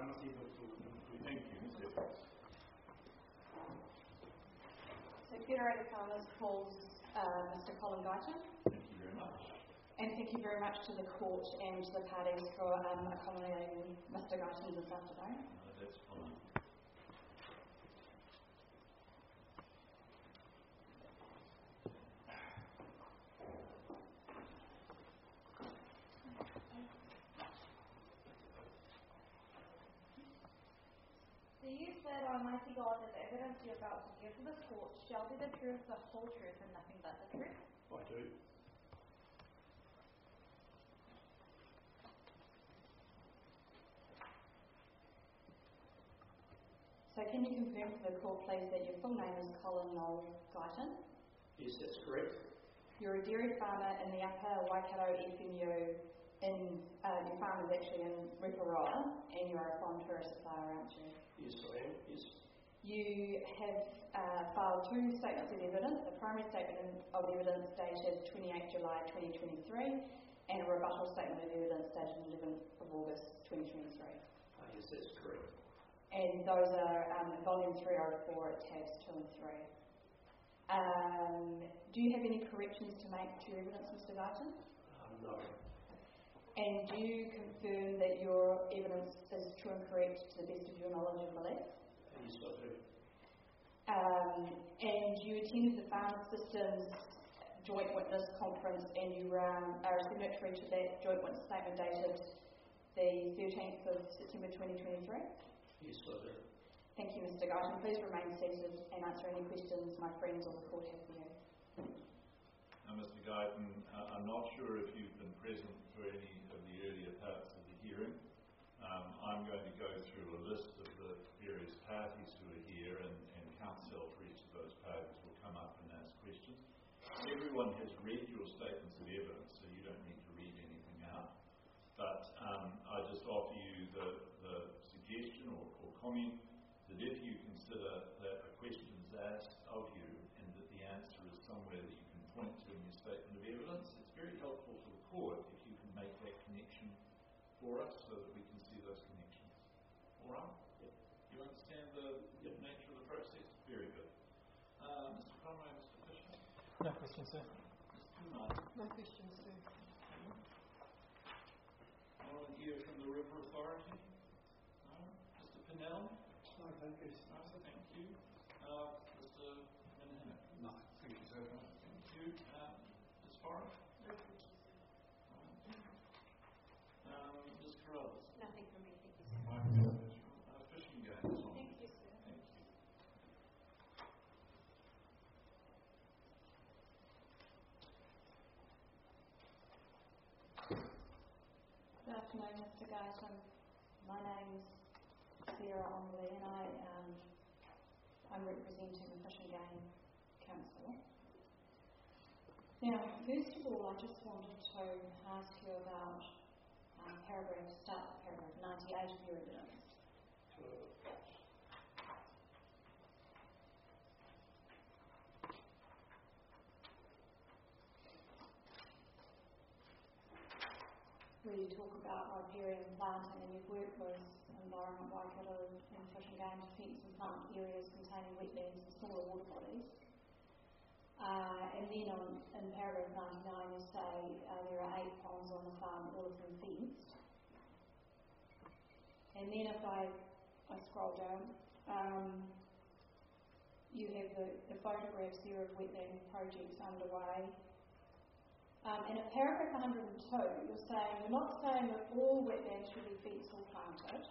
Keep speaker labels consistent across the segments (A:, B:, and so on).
A: Thank you, Mr. Evans.
B: So Federated Farmers calls Mr. Colin Guyton.
A: Thank you very much.
B: And thank you very much to the court and the parties for accommodating Mr. Guyton this afternoon.
A: That's fine.
C: Do you swear to Almighty God that the evidence you are about to give to this court shall be the truth, the whole truth, and nothing but the truth?
D: I do.
B: So can you confirm for the court, please, that your full name is Colin Noel Guyton?
D: Yes, that's correct.
B: You're a dairy farmer in the Upper Waikato FMU. Your farm is actually in Riparoa, and you're a foreign tourist supplier, aren't you?
D: Yes, I am. Yes.
B: You have filed two statements of evidence, a primary statement of evidence dated 28 July 2023 and a rebuttal statement of evidence dated 11th of August 2023.
D: Yes, that's correct.
B: And those are volume 304 at tabs 2 and 3. Do you have any corrections to make to your evidence, Mr. Guyton?
D: No.
B: And do you confirm that your evidence is true and correct to the best of your knowledge and belief?
D: Yes, I do.
B: And you attended the Farm Systems Joint Witness Conference and you are a signatory to that joint witness statement dated the 13th of September 2023?
D: Yes, I do.
B: Thank you, Mr. Guyton. Please remain seated and answer any questions my friends on the court have for you.
A: Mr. Guyton, I'm not sure if you've been present for any of the earlier parts of the hearing. I'm going to go through a list of the various parties who are here, and counsel for each of those parties will come up and ask questions. Everyone has read your statements of evidence, so you don't need to read anything out. But I just offer you the suggestion or comment that if you consider that a question is asked of you and that the answer is somewhere that you can point to in your statement of evidence, it's very helpful to the court if you can make that connection for us so that we can see those connections. All right? Yep. You understand the nature of the process? Very good. Mr. Conway, Mr. Fisher?
E: No questions, sir.
A: Mr. Martin?
F: No questions, sir.
A: I want to hear from the River Authority. No? Mr. Pinnell?
E: No, thank you.
A: No, thank you. Mr. Minham?
E: No, thank you, sir.
A: Thank you. Ms. Forrest?
F: No questions, sir.
A: Ms. Carruthers?
F: Nothing from me, thank you, sir.
A: Fishing games on.
F: Thank you, sir.
A: Thank you.
B: Good afternoon, Mr. Guyton. My name's Sarah Onley and I'm representing the Fish and Game Council. Now, first of all, I just wanted to ask you about paragraph 98 of your evidence. Where you talk about riparian planting and you've worked with Environment Waikato and Fish and Game to fence and plant areas containing wetlands and smaller water bodies. And then in paragraph 99 you say there are 8 ponds on the farm, all of them fenced. And then if I scroll down, you have the photographs there of wetland projects underway. And at paragraph 102, you're not saying that all wetlands should be fenced or planted.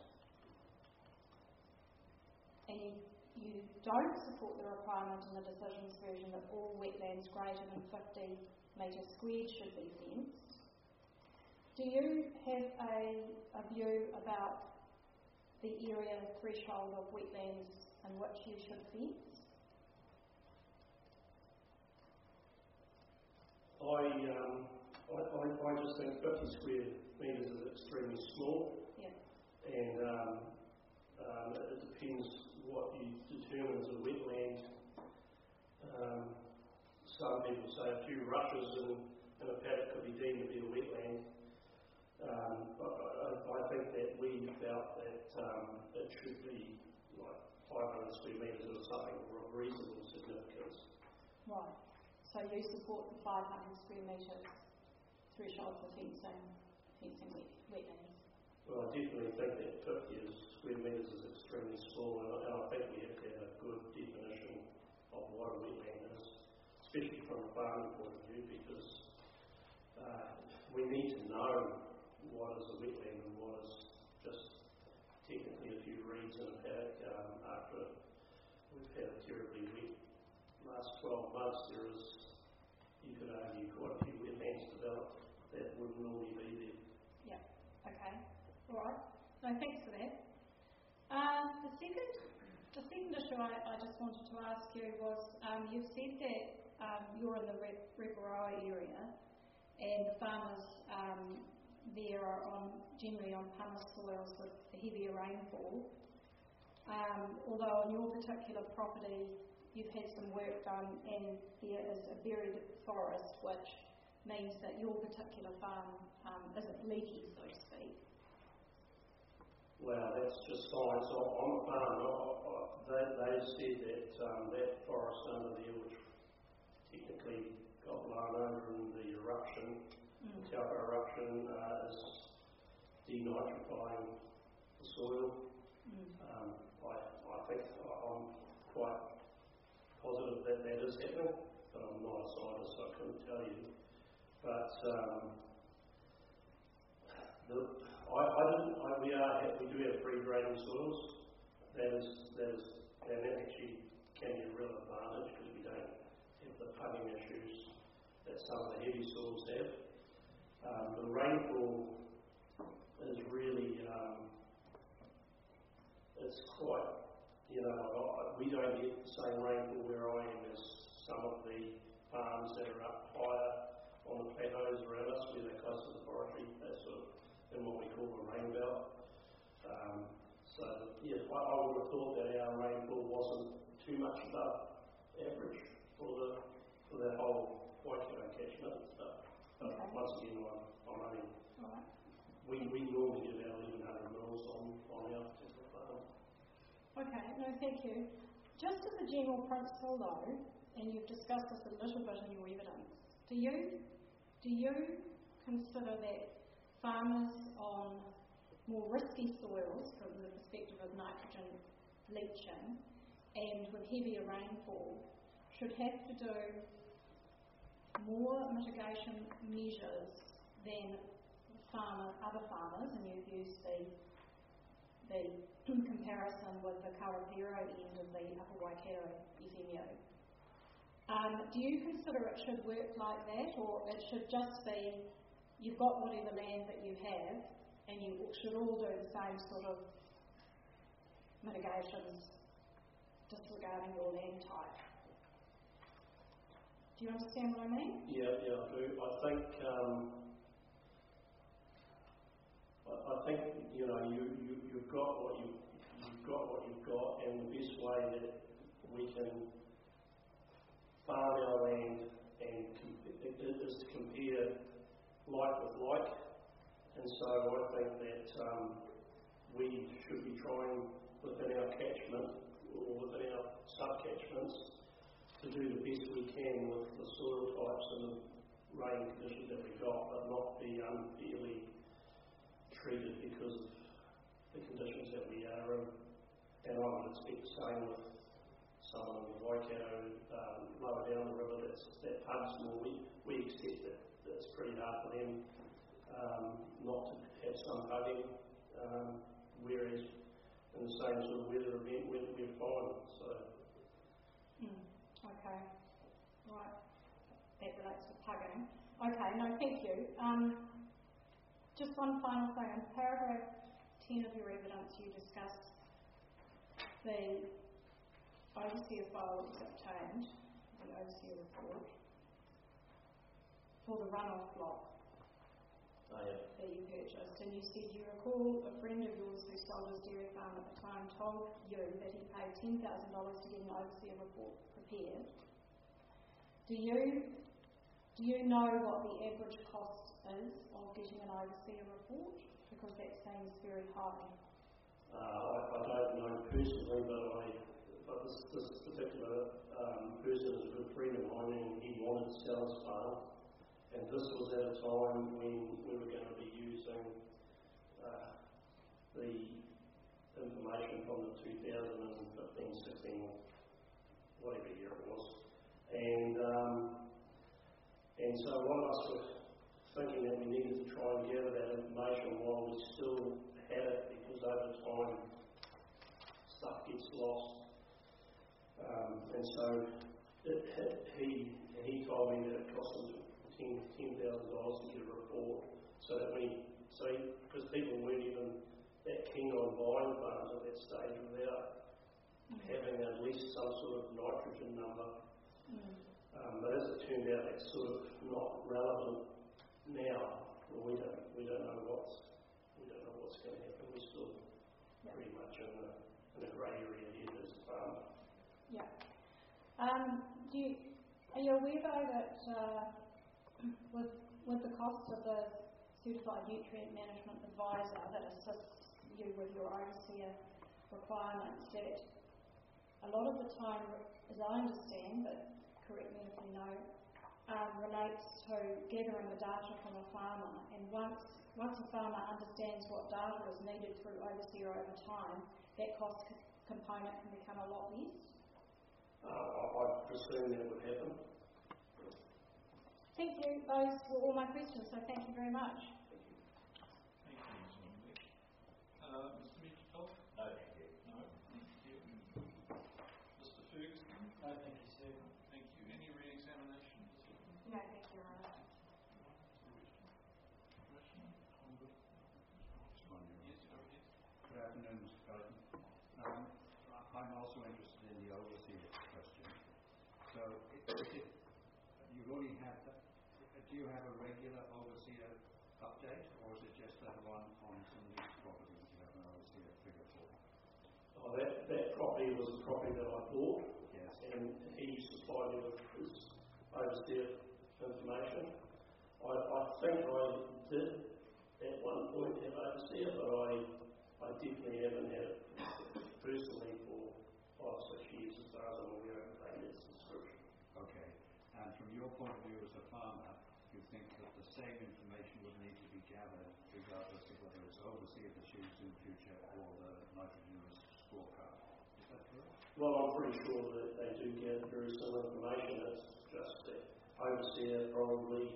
B: And you don't support the requirement in the decisions version that all wetlands greater than 50 metres squared should be fenced. Do you have a view about the area threshold of wetlands in which you should fence?
D: I just think 50 square metres is extremely small.
B: Yeah.
D: And it depends what you determine as a wetland. Some people say a few rushes in a paddock could be deemed to be a wetland. But I think that we felt that it should be like 500 square metres or something of reasonable significance.
B: Right. So you support the 500 square metres threshold for fencing wetlands?
D: Well, I definitely think that 50 square metres is extremely small, and I think we have to have a good definition of what a wetland is, especially from a farming point of view, because we need to know what is a wetland and what is just technically a few reeds in a paddock. After we've had a terribly wet last 12 months, there is, you could argue, quite a few wetlands developed that would normally be there.
B: Yeah. Okay. All right. No, thanks for that. The second issue I just wanted to ask you was, you've said that you're in the Reparoa area, and the farmers there are generally on pumice soils with heavier rainfall. Although on your particular property you've had some work done and there is a buried forest, which means that your particular farm isn't leaky, so to speak.
D: Well, that's just fine. So on the farm, they said that that forest under there, which technically got blown over in the eruption, the Taupo eruption, is denitrifying the soil. I think I'm quite positive that that is happening, but I'm not a scientist, so I couldn't tell you. But we do have free draining soils. That actually can be a real advantage because we don't have the pudding issues that some of the heavy soils have. The rainfall is really, it's quite, we don't get the same rainfall where I am as some of the farms that are up higher on the plateaus around us, where they're close to the forestry. That's sort of in what we call the rain belt. I would have thought that our rainfall wasn't too much above average for the whole Waikato catchment. But once again, I'm only.
B: Right.
D: We normally get about 1,100 mils on our particular farm.
B: Okay, no, thank you. Just as a general principle though, and you've discussed this a little bit in your evidence, do you consider that farmers on more risky soils from the perspective of nitrogen leaching and with heavier rainfall should have to do more mitigation measures than other farmers, and you've used the comparison with the Karapiro end of the Upper Waikato FMU. Do you consider it should work like that, or it should just be you've got whatever land that you have and you should all do the same sort of mitigations disregarding your land type? Do you understand what I mean?
D: Yeah, I do. I think you've got what you've got, and the best way that we can farm our land is to compare like with like, and so I think that we should be trying within our catchment or within our sub-catchments to do the best we can with the soil types and the rain conditions that we've got, but not be unfairly treated because of the conditions that we are in. And I would expect the same with some of the Waikato lower down the river that pubs more. We accept that it's pretty hard for them not to have some pudding, whereas in the same sort of weather event we're fine. So.
B: Okay. Right. That relates to pugging. Okay, no, thank you. Just one final thing. In paragraph 10 of your evidence, you discussed the overseer file that was obtained, the overseer report, for the runoff block that you purchased. And you said you recall a friend of yours who sold his dairy farm at the time told you that he paid $10,000 to get an overseer report prepared. Do you know what the average cost is of getting an overseer report? because that seems very high.
D: I don't know personally, but this particular person is a good friend of mine, and he wanted to sell his farm. And this was at a time when we were going to be using the information from the 2015-16, whatever year it was. And so one of us were thinking that we needed to try and gather that information while we still had it, because over time stuff gets lost. And so he told me that it cost him $10,000 to get a report, because people weren't even that keen on buying farms at that stage without having at least some sort of nitrogen number. But as it turned out, it's sort of not relevant now. We don't know what's going to happen. We're still pretty much in a grey area here as a farmer.
B: Yeah. Are you aware though that with the cost of the Certified Nutrient Management Advisor that assists you with your overseer requirements, that a lot of the time, as I understand, but correct me if you know, relates to gathering the data from a farmer, and once a farmer understands what data is needed through overseer over time, that cost component can become a lot less.
D: I presume that would happen.
B: Thank you. Those were all my questions, so thank you very much.
A: Thank you, Ms. Wembley. Mr. Mitchell? No, thank you. No, thank you. Mr. Ferguson?
E: No, thank you, Steve.
A: Thank you. Any re-examination?
C: No, thank you, Rana.
A: Yes, go ahead.
G: Good afternoon, Mr. Carlton. I'm also interested in the overseer question. So, you only have, do you have a regular overseer update, or is it just that one on some of these properties you have an overseer figure for?
D: Oh, that property was a property that I bought,
G: Yes.
D: and he supplied me with his overseer information. I think I did at one point have overseer, but I definitely haven't had it personally for 5 or 6 years as far as I'm aware of paying that subscription.
G: Okay. And from your point of view as a farmer, you think that the same information would need to be gathered regardless of whether it's overseer that's used in the future or the nitrogen risk scorecard. Is that correct?
D: Well, I'm pretty sure that they do get very similar information. It's just that overseer probably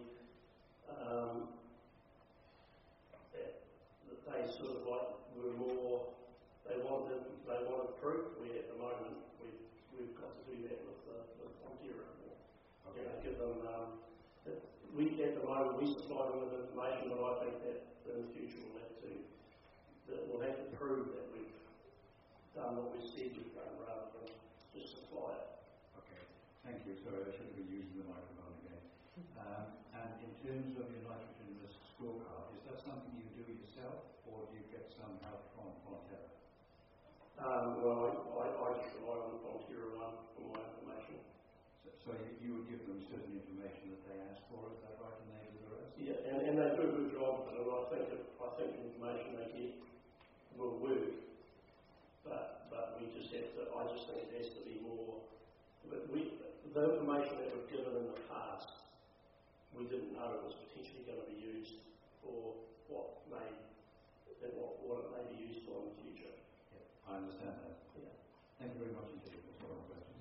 D: that they sort of like were more. They wanted proof. Where at the moment we've got to do that with Fonterra.
G: Okay.
D: Give them. At the moment we supply them with information, but I think that in the future we'll have to prove that we've done what we said we've done rather than just supply it.
G: Okay, thank you. Sorry, I should have been using the microphone again. And in terms of your nitrogen risk scorecard, is that something you do yourself, or do you get some help from Fonterra?
D: Well, I just rely on the Fonterra one for my information.
G: So you would give them certain information that they ask for, is that right, and they do the rest?
D: Yeah, and they do a good job, and I think the information they get will work. But we just have to. I just think it has to be more. But the information that we've given in the past, we didn't know it was potentially going to be used for what it may be used for in the future.
G: Yeah, I understand that.
D: Yeah.
G: Thank you very much indeed. That's all my questions.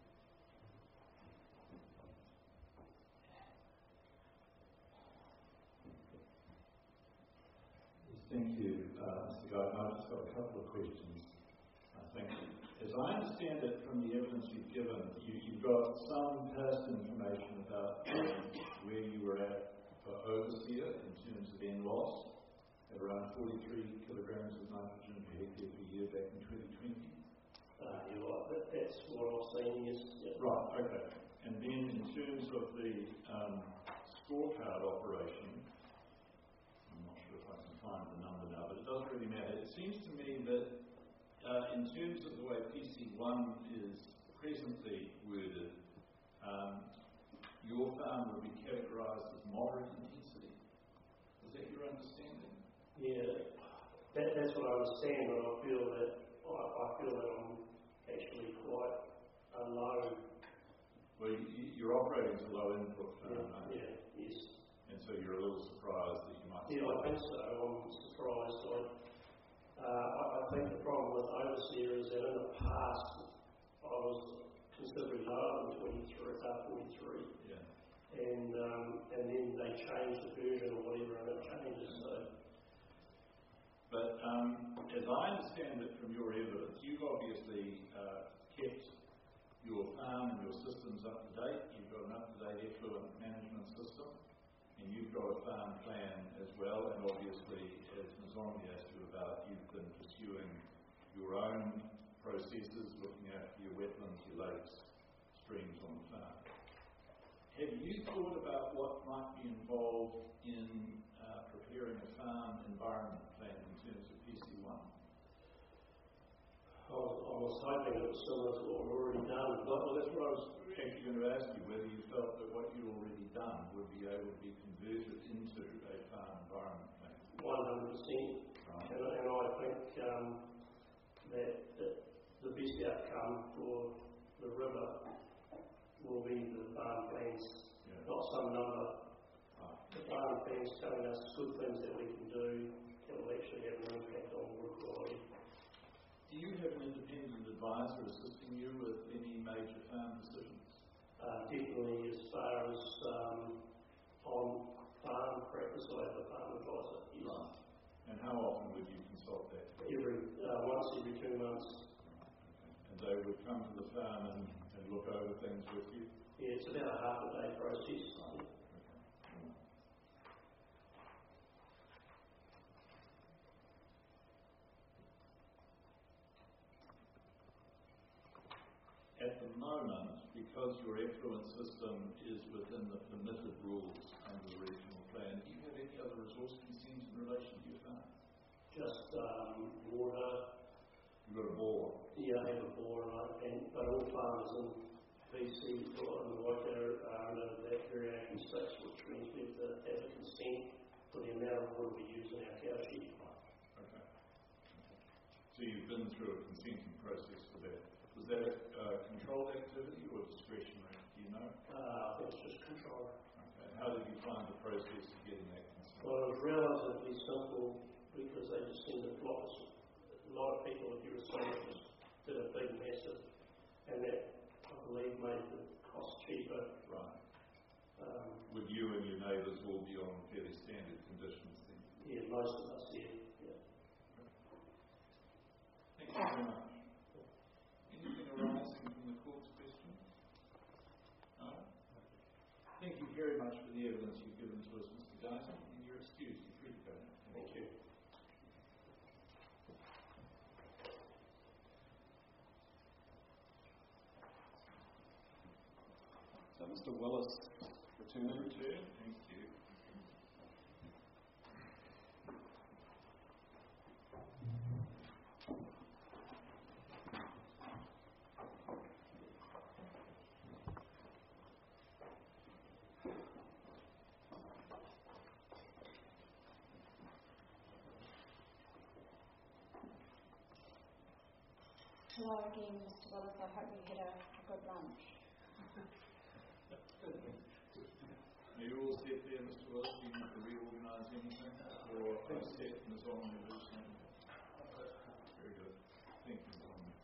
A: Thank you, Mr. Guyton. I've just got a couple of questions. Thank you. As I understand it from the evidence you've given, you've got some past information about where you were at for overseer in terms of N loss at around 43 kilograms of nitrogen per hectare per year back in 2020.
D: You're right. That's what I've seen. Yes. Yeah.
A: Right. Okay. And then in terms of the scorecard operation, I'm not sure if I can find the number now, but it doesn't really matter. It seems to me that in terms of the way PC1 is presently worded, your farm would be categorised as moderate intensity. Is that your understanding?
D: Yeah. that's what I understand, but I feel that I'm actually quite low.
A: Well, you're operating to low input farm, aren't you?
D: Yes.
A: And so you're a little surprised that you might.
D: Yeah, I think so. I'm surprised. I think the problem with overseer is that in the past I was considerably lower than 43.
A: Yeah.
D: And then they changed the version or whatever, and it changes. So.
A: But as I understand it from your evidence, you've obviously kept your farm and your systems up to date. You've got an up-to-date effluent management system, and you've got a farm plan as well. And obviously, as Ms. Ormley asked you about, you've been pursuing your own processes, looking after your wetlands, your lakes, streams on the farm. Have you thought about what might be involved in preparing a farm environment plan in terms of PC1?
D: I was hoping it was similar to what we've already done.
A: Well, that's what I was actually going to ask you, whether you felt that what you'd already done would be able to be converted into a farm environment plan.
D: 100%.
A: Right.
D: And I think that the best outcome for the river will be the farm plans, not some number. The farm plans telling us good things that we can do that will actually have an impact on water quality.
A: Do you have an independent advisor assisting you with any major farm decisions?
D: Definitely, as far as on farm practice, I have a farm advisor. Yes.
A: Right. And how often would you consult that?
D: Once every 2 months.
A: And they would come to the farm and look over things with you?
D: Yeah, it's about a half a day process.
A: At the moment, because your effluent system is within the permitted rules under the regional plan, do you have any other resource consents in relation to your farm?
D: Just water.
A: You've got a bore?
D: Yeah, I have a bore, but all farmers in BC or in the Waikato are under that variation 6, which means we have to have a consent for the amount of water we use in our cow shed.
A: Okay. So you've been through a consenting process for that. Was that a controlled activity or discretionary? Do you know?
D: I think it's just control.
A: Okay. How did you find the process of getting that consent?
D: Well, it was relatively simple because they just seemed to block us. A lot of people, if you were saying, just did a big, massive, and that, I believe, made the cost cheaper.
A: Right. Would you and your neighbours all be on fairly standard conditions then?
D: Yeah, most of us, yeah.
A: Thank you very much. Anything arising from the court's questions? No? Thank you very much for the evidence you've given to us, Mr. Guyton, and you're excused. You're free to go now.
D: Thank you.
H: So Mr. Willis returning.
A: Thank you.
B: Hello again, Mr. Willis. I hope you had a good lunch.
A: Are you all set there, Mr. Willis? Do you need to reorganise anything? Or I set Ms. Ormley loose? Very good. Thank you, Ms. Ormley.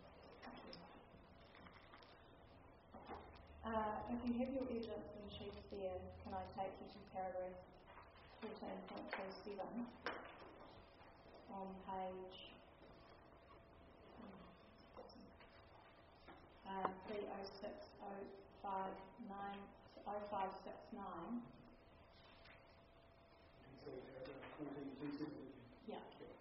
B: If you have your evidence and sheets there, can I take you to paragraph 14.27 on page 306.0569. Yeah.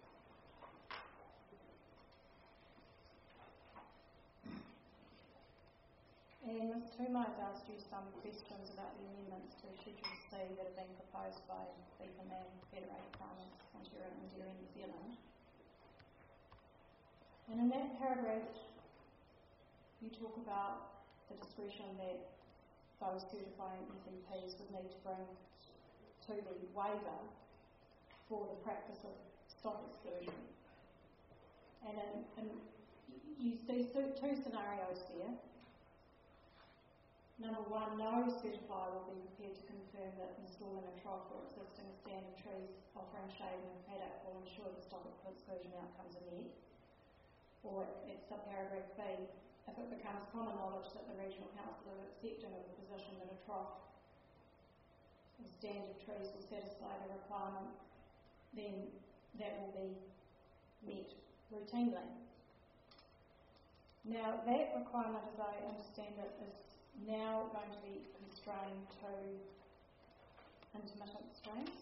B: And Ms. Toomey has asked you some questions about the amendments to Schedule C that have been proposed by Beaverman Federated Farmers Ontario and New Zealand. And in that paragraph, you talk about the discretion that those certifying ECPs would need to bring to the waiver for the practice of stock exclusion. And you see two scenarios there. Number one, no certifier will be prepared to confirm that installing a trough or existing stand of trees offering shade in a paddock will ensure the stock exclusion outcomes are met. Or at subparagraph B, if it becomes common knowledge that the regional council is accepting of the position that a trough or stand of trees will satisfy the requirement, then that will be met routinely. Now, that requirement, as I understand it, is now going to be constrained to intermittent streams.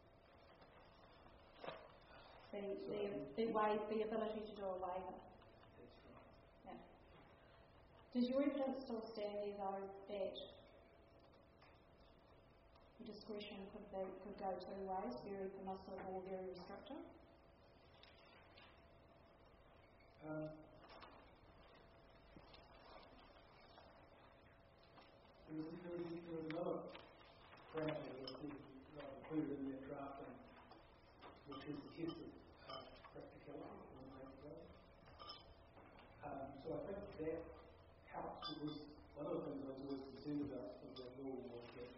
B: The ability to do a waiver.
E: That's right.
B: Yeah. Does your evidence still stand there, though, that the discretion could go two ways, very permissive or very restrictive?
E: There was another parameter that was included in that drafting, which is the test of practicality. So I think that helps. It was one of the things I was always concerned about with that rule was that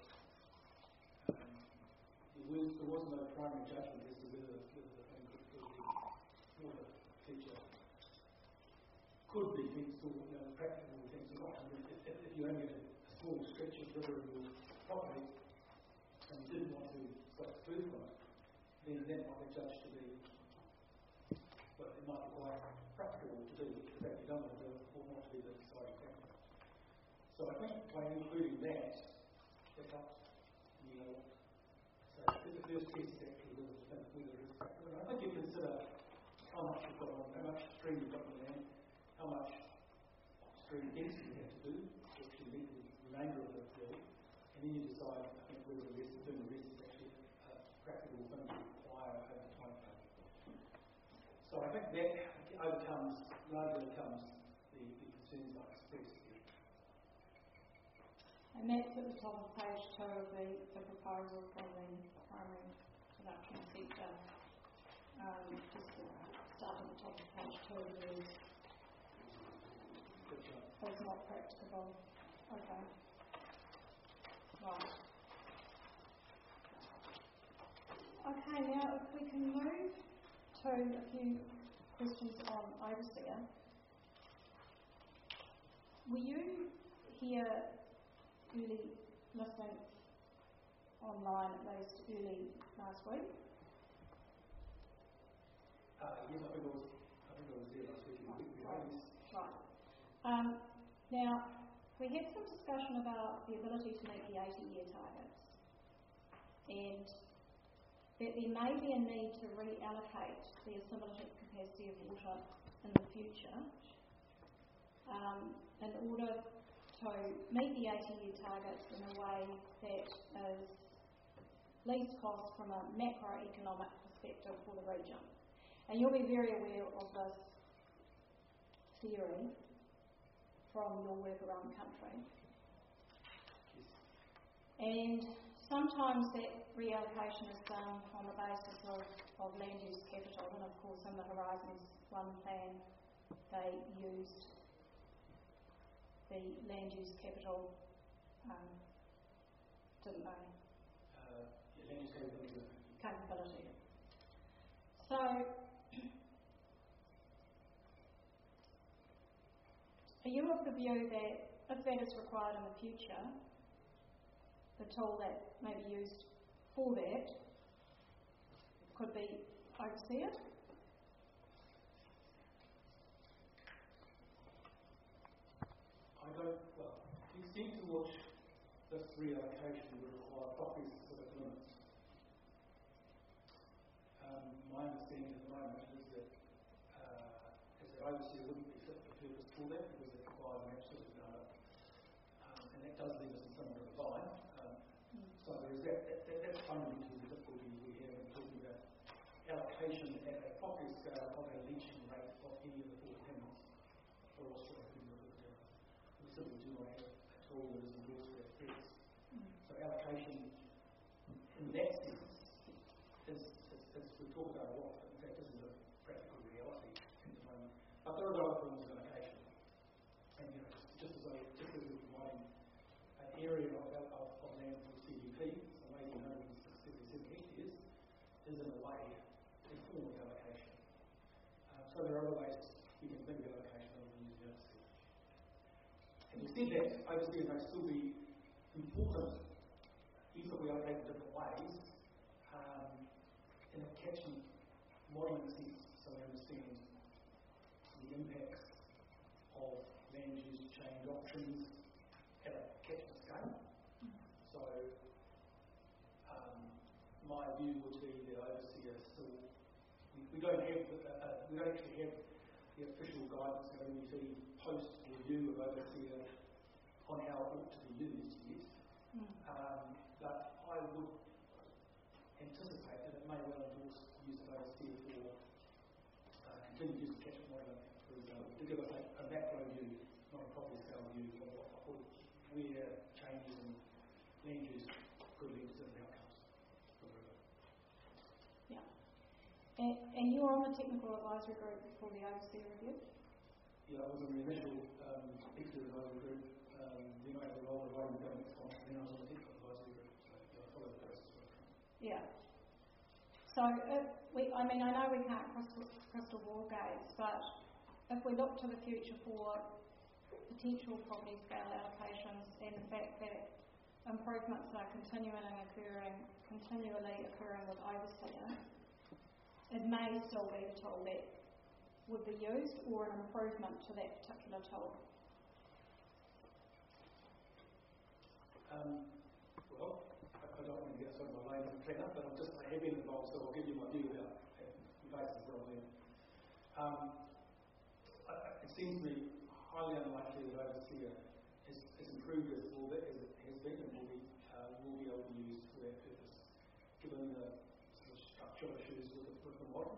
E: there was no primary judgment as to whether the thing water feature could be fenced or practical fenced or not. If you only had a small stretch of river in your property and you didn't want to stop further from it, then that might be judged to be, well, it might be quite practical to do. In fact, you don't want to do it or not to be the deciding factor. So I think by including that helps me. So the first test is actually whether it is practical. And I think you consider how much you've got on, how much stream you've got on the land, how much stream density you have to do to actually meet the remainder of the bill, and then you decide, I think, whether the rest is actually a practical thing to require over time. So I think that largely overcomes the concerns I expressed here.
B: And that's at the top of page 2 of the proposal from the primary production sector. Just start at the top of page 2 of the it's not practicable. Okay. Right. Okay, now if we can move to a few questions on overseer. Were you here early listening online, at least early last week?
E: Yes, I think I was there last week.
B: Right. Now, we had some discussion about the ability to meet the 80-year targets, and that there may be a need to reallocate the assimilative capacity of water in the future in order to meet the 80-year targets in a way that is least cost from a macroeconomic perspective for the region. And you'll be very aware of this theory from your work around the country. And sometimes that reallocation is done on the basis of land use capital, and of course in the Horizons 1 plan they used the land use capital, didn't they?
E: Land use
B: capability. So are you of the view that if that is required in the future, the tool that may be used for that could be overseer?
E: To the extent to which this reallocation would require property specific limits, my understanding at the moment is that as an overseer wouldn't be fit for purpose for that because it requires an absolute number. And that does leave us in somewhat of a bind. So there is that's fundamentally the difficulty we have in talking about allocation at a property scale of a leaching rate of any of the four tenants for Australia. We simply do not have a tool that is endorsed for that purpose. So allocation in that sense is we talk about a lot, but in fact isn't a practical reality at the moment. said that, overseer may still be important, even if we allocate in different ways, in a catchment modelling sense, so we understand the impacts of land use change options at a catchment scale. So, my view would be that overseer still, we don't actually have the official guidance of MUT post review of overseer on how it ought to be used yet. But I would anticipate that it may well endorse use of overseer for continued use of catchment modelling, for example, to give us a macro view, not a property scale view of where changes in land use could lead to certain outcomes for the river.
B: Yeah. And you're on the technical advisory group for the overseer review?
E: Yeah, I was in the initial executive advisory group, then I had the role of writing government response, and then I was on the technical advisory group, so I followed the process well.
B: Yeah. So, I know we can't crystal ball gaze, but if we look to the future for potential property scale allocations and the fact that improvements are continually occurring with overseer, it may still be a tool that would be used or an improvement to that particular tool.
E: Well, I don't want to get sort of my lane planner, but I have been involved, so I'll give you my view about the basis where I'm in. It seems to me highly unlikely that overseer has improved as it has been and will be able to be used for that purpose, given the sort of structural issues with the model.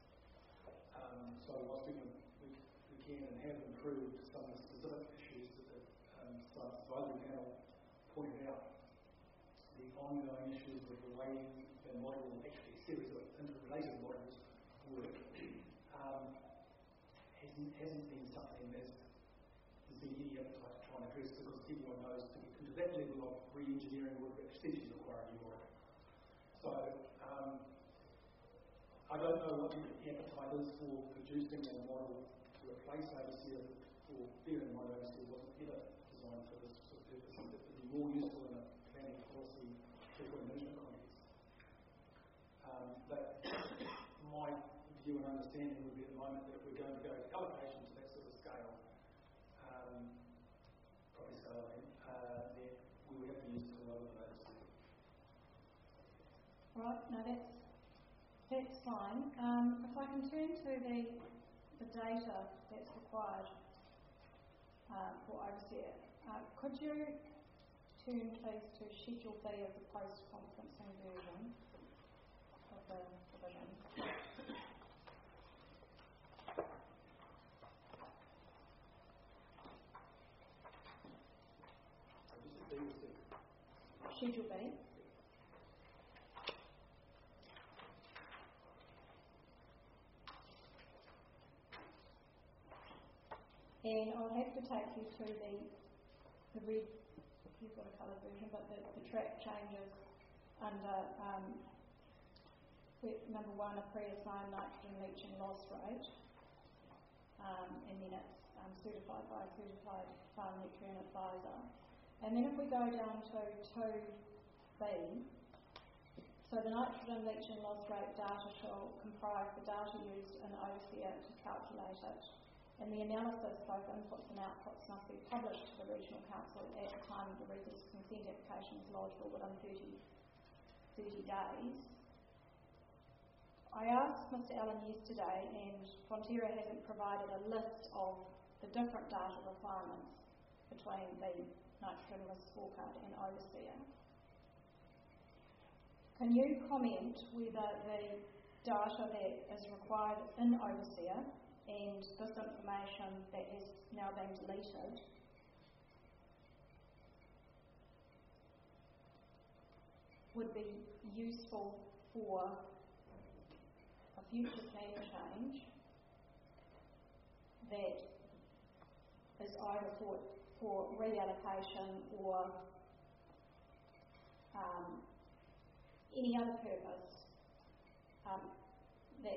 E: So whilst we can and have improved some of the specific issues that the science advisory panel pointed out, the ongoing issues with the way the model, actually a series of interrelated models, work, hasn't been something that there's been any appetite to try and address, because everyone knows to get into that level of re-engineering would essentially require a new model. So, I don't know what the appetite is for producing a model to replace overseer, or bear in mind overseer wasn't ever designed for this sort of purpose, and it would be more useful in a planning policy critical management context. But my view and understanding would be at the moment that if we're going to go to allocation to that sort of scale, property scale, that we would have to use it rather than overseer.
B: Right, no, that's fine. If I can turn to the data that's required for overseer, could you turn please to Schedule B of the post-conferencing version of the provision? Schedule B. And I'll have to take you to the red, you've got a coloured version, but the track changes under number 1, a pre-assigned nitrogen leaching loss rate, and then it's certified by a certified farm nutrient advisor. And then if we go down to 2B, so the nitrogen leaching loss rate data shall comprise the data used in overseer to calculate it. And the analysis, both inputs and outputs, must be published to the Regional Council at the time of the resource consent application is lodged, or within 30 days. I asked Mr. Allen yesterday, and Fonterra hasn't provided a list of the different data requirements between the nitrogen risk scorecard and overseer. Can you comment whether the data that is required in overseer and this information that has now been deleted would be useful for a future plan change that is either for reallocation or any other purpose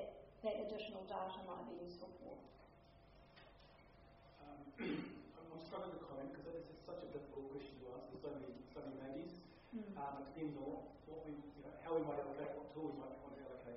B: that additional data might be useful for?
E: I'm not struggling to comment because this is such a difficult question to answer. There's so many maybes. It depends on what we, how we might allocate, what tool we might want to allocate.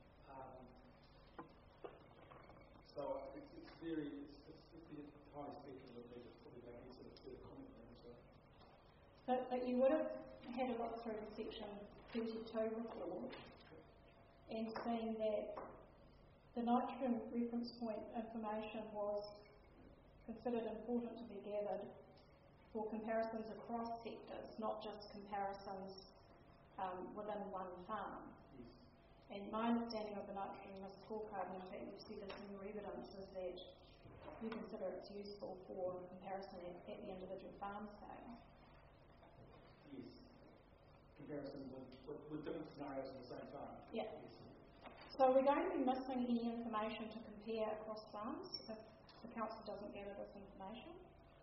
E: So it's highly speculative. It's probably make any sort of further comment on that.
B: But you would have had a look through the section 32 report and seen that the nitrogen reference point information was considered important to be gathered for comparisons across sectors, not just comparisons within one farm.
E: Yes.
B: And my understanding of the nitrogen risk scorecard, and in fact you've said this in your evidence, is that you consider it's useful for comparison at the individual farm scale.
E: Yes. Comparison with different scenarios in the same farm.
B: Yeah.
E: Yes.
B: So we're going to be missing any information to compare across farms if the council doesn't gather this information.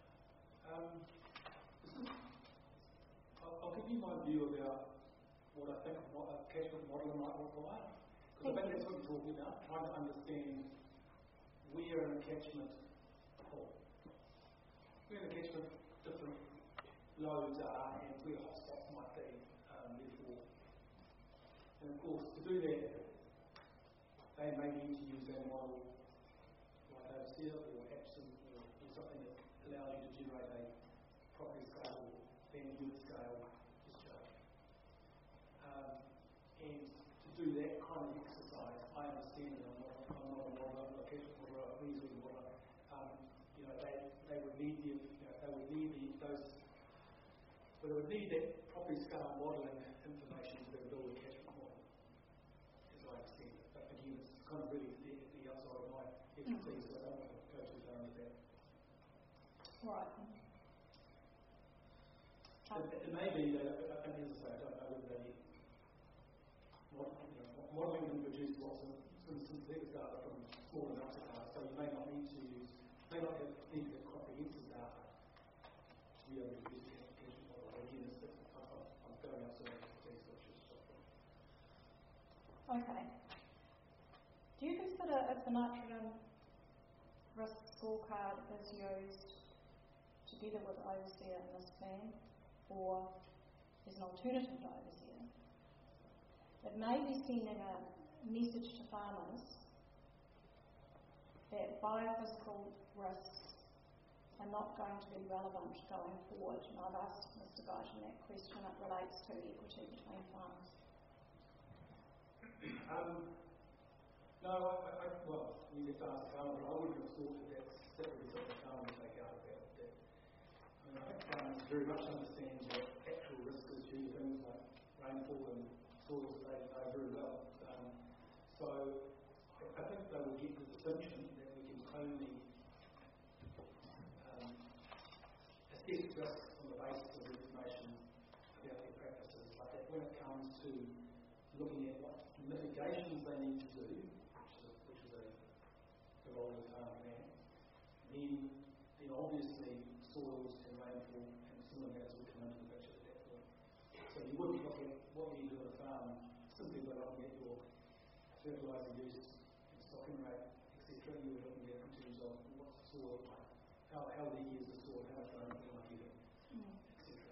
E: I'll give you my view about what I think what a catchment model might require. Because I think that's what you're talking about, trying to understand where in the catchment, different loads are and where hotspots might be, therefore. And of course, to do that, they may need to use a model like Overseer or Epson or something that allows you to generate a property scale or land unit scale discharge. And to do that kind of exercise, I understand that I'm not a modeler, I'm not a catchment modeler, a Queensland modeler. They would need that property scale modelling information to build a catchment model, as I understand it. But again, it's kind of really the outside of my expertise, so I don't want to go too far into that.
B: Right.
E: It may be that, as I say, I don't know whether they modelling can produce lots of synthetic data from small amounts of data, so you may not need to use, need to get comprehensive data to be able to produce the application model. Again, I'm going outside of expertise, which is
B: Okay. Do you consider if the nitrogen risk scorecard is used together with Overseer in this plan, or is an alternative to Overseer? It may be sending a message to farmers that biophysical risks are not going to be relevant going forward. And I've asked Mr. Guyton that question. It relates to equity between farms.
E: No, well, you get to ask the farmer, but I wouldn't have thought that that would be something the farmer would take out of that. I think farmers very much understand that actual risk is due to things like rainfall and soils that they know very well. So I think they will get the distinction that we can only assess risk on the basis of information about their practices, but that when it comes to looking at what mitigations they need to do, which is the role of the farm plan, then obviously soils and rainfall and similar matters will come into the picture at that point. So you wouldn't look at what you do on a farm simply by looking at your fertiliser use and stocking rate, etc. You were looking at in terms of what's the soil like, how healthy is the soil, how much rainfall am I getting, etc.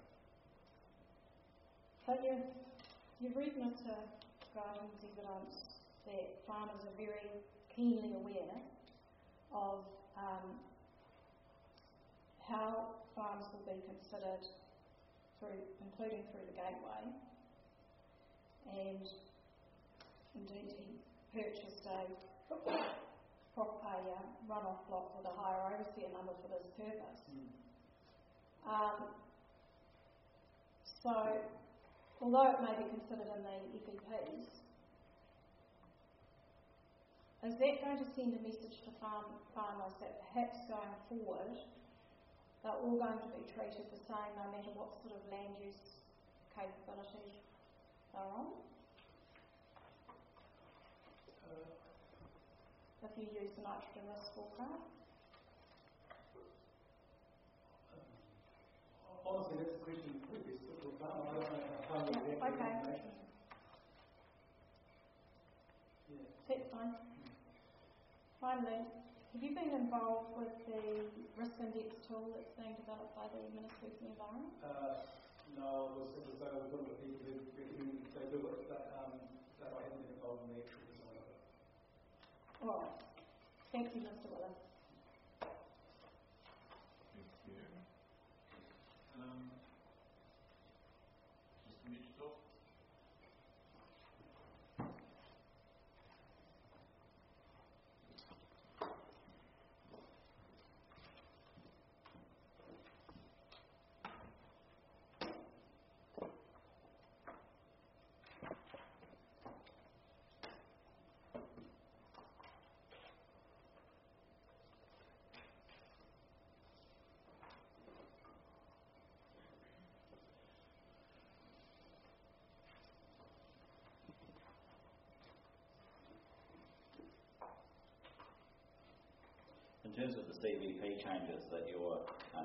B: But you've read Mr. Guyton's evidence that farmers are very keenly aware of how farms will be considered including through the gateway, and indeed he purchased a runoff block with a higher Overseer number for this purpose. So, although it may be considered in the EPPs, is that going to send a message to farmers that perhaps going forward they're all going to be treated the same no matter what sort of land use capability they're on? If you use the nitrogen risk scorecard?
E: Honestly, that's a question for the farmer. I don't know how farmers react to information.
B: That's fine. Finally, have you been involved with the risk index tool that's being developed by the Ministry of the Environment?
E: No, it was one of the people who recommended they do it, but I haven't been involved in the actual design of it.
B: All right. Thank you, Mr. Willis.
A: Thank you. Mr. Mitchell?
I: In terms of the CVP changes that you're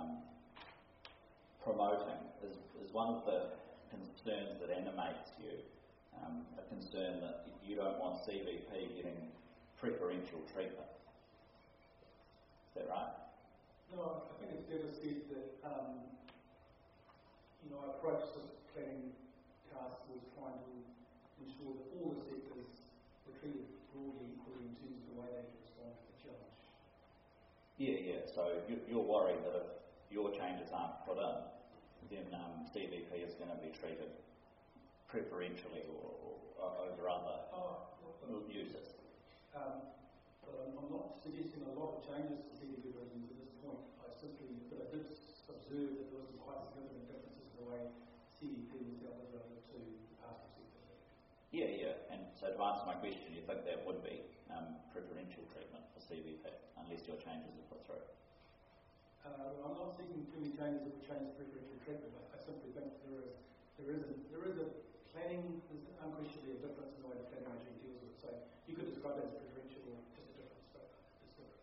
I: promoting, is one of the concerns that animates you a concern that you don't want CVP getting preferential treatment? Is that right?
E: No, I think it's fair to say that our approach to the planning task was trying to ensure that all the sectors were treated broadly equally in terms of the way they respond to the challenge.
I: Yeah. So you're worried that if your changes aren't put in, then CVP is going to be treated preferentially or over other users.
E: But I'm not suggesting a lot of changes to CVP provisions at this point. I did observe that there was some quite significant differences in the way CVP was dealt with relative to the pastoral sector.
I: Yeah. And so to answer my question, you think that would be preferential treatment for CVP unless your changes are put through?
E: I'm not seeking too many changes that would change preferential treatment. I simply think there is a planning, there's unquestionably a difference in the way the planning regime deals with it. So you could describe that as preferential or just a difference, but it's different.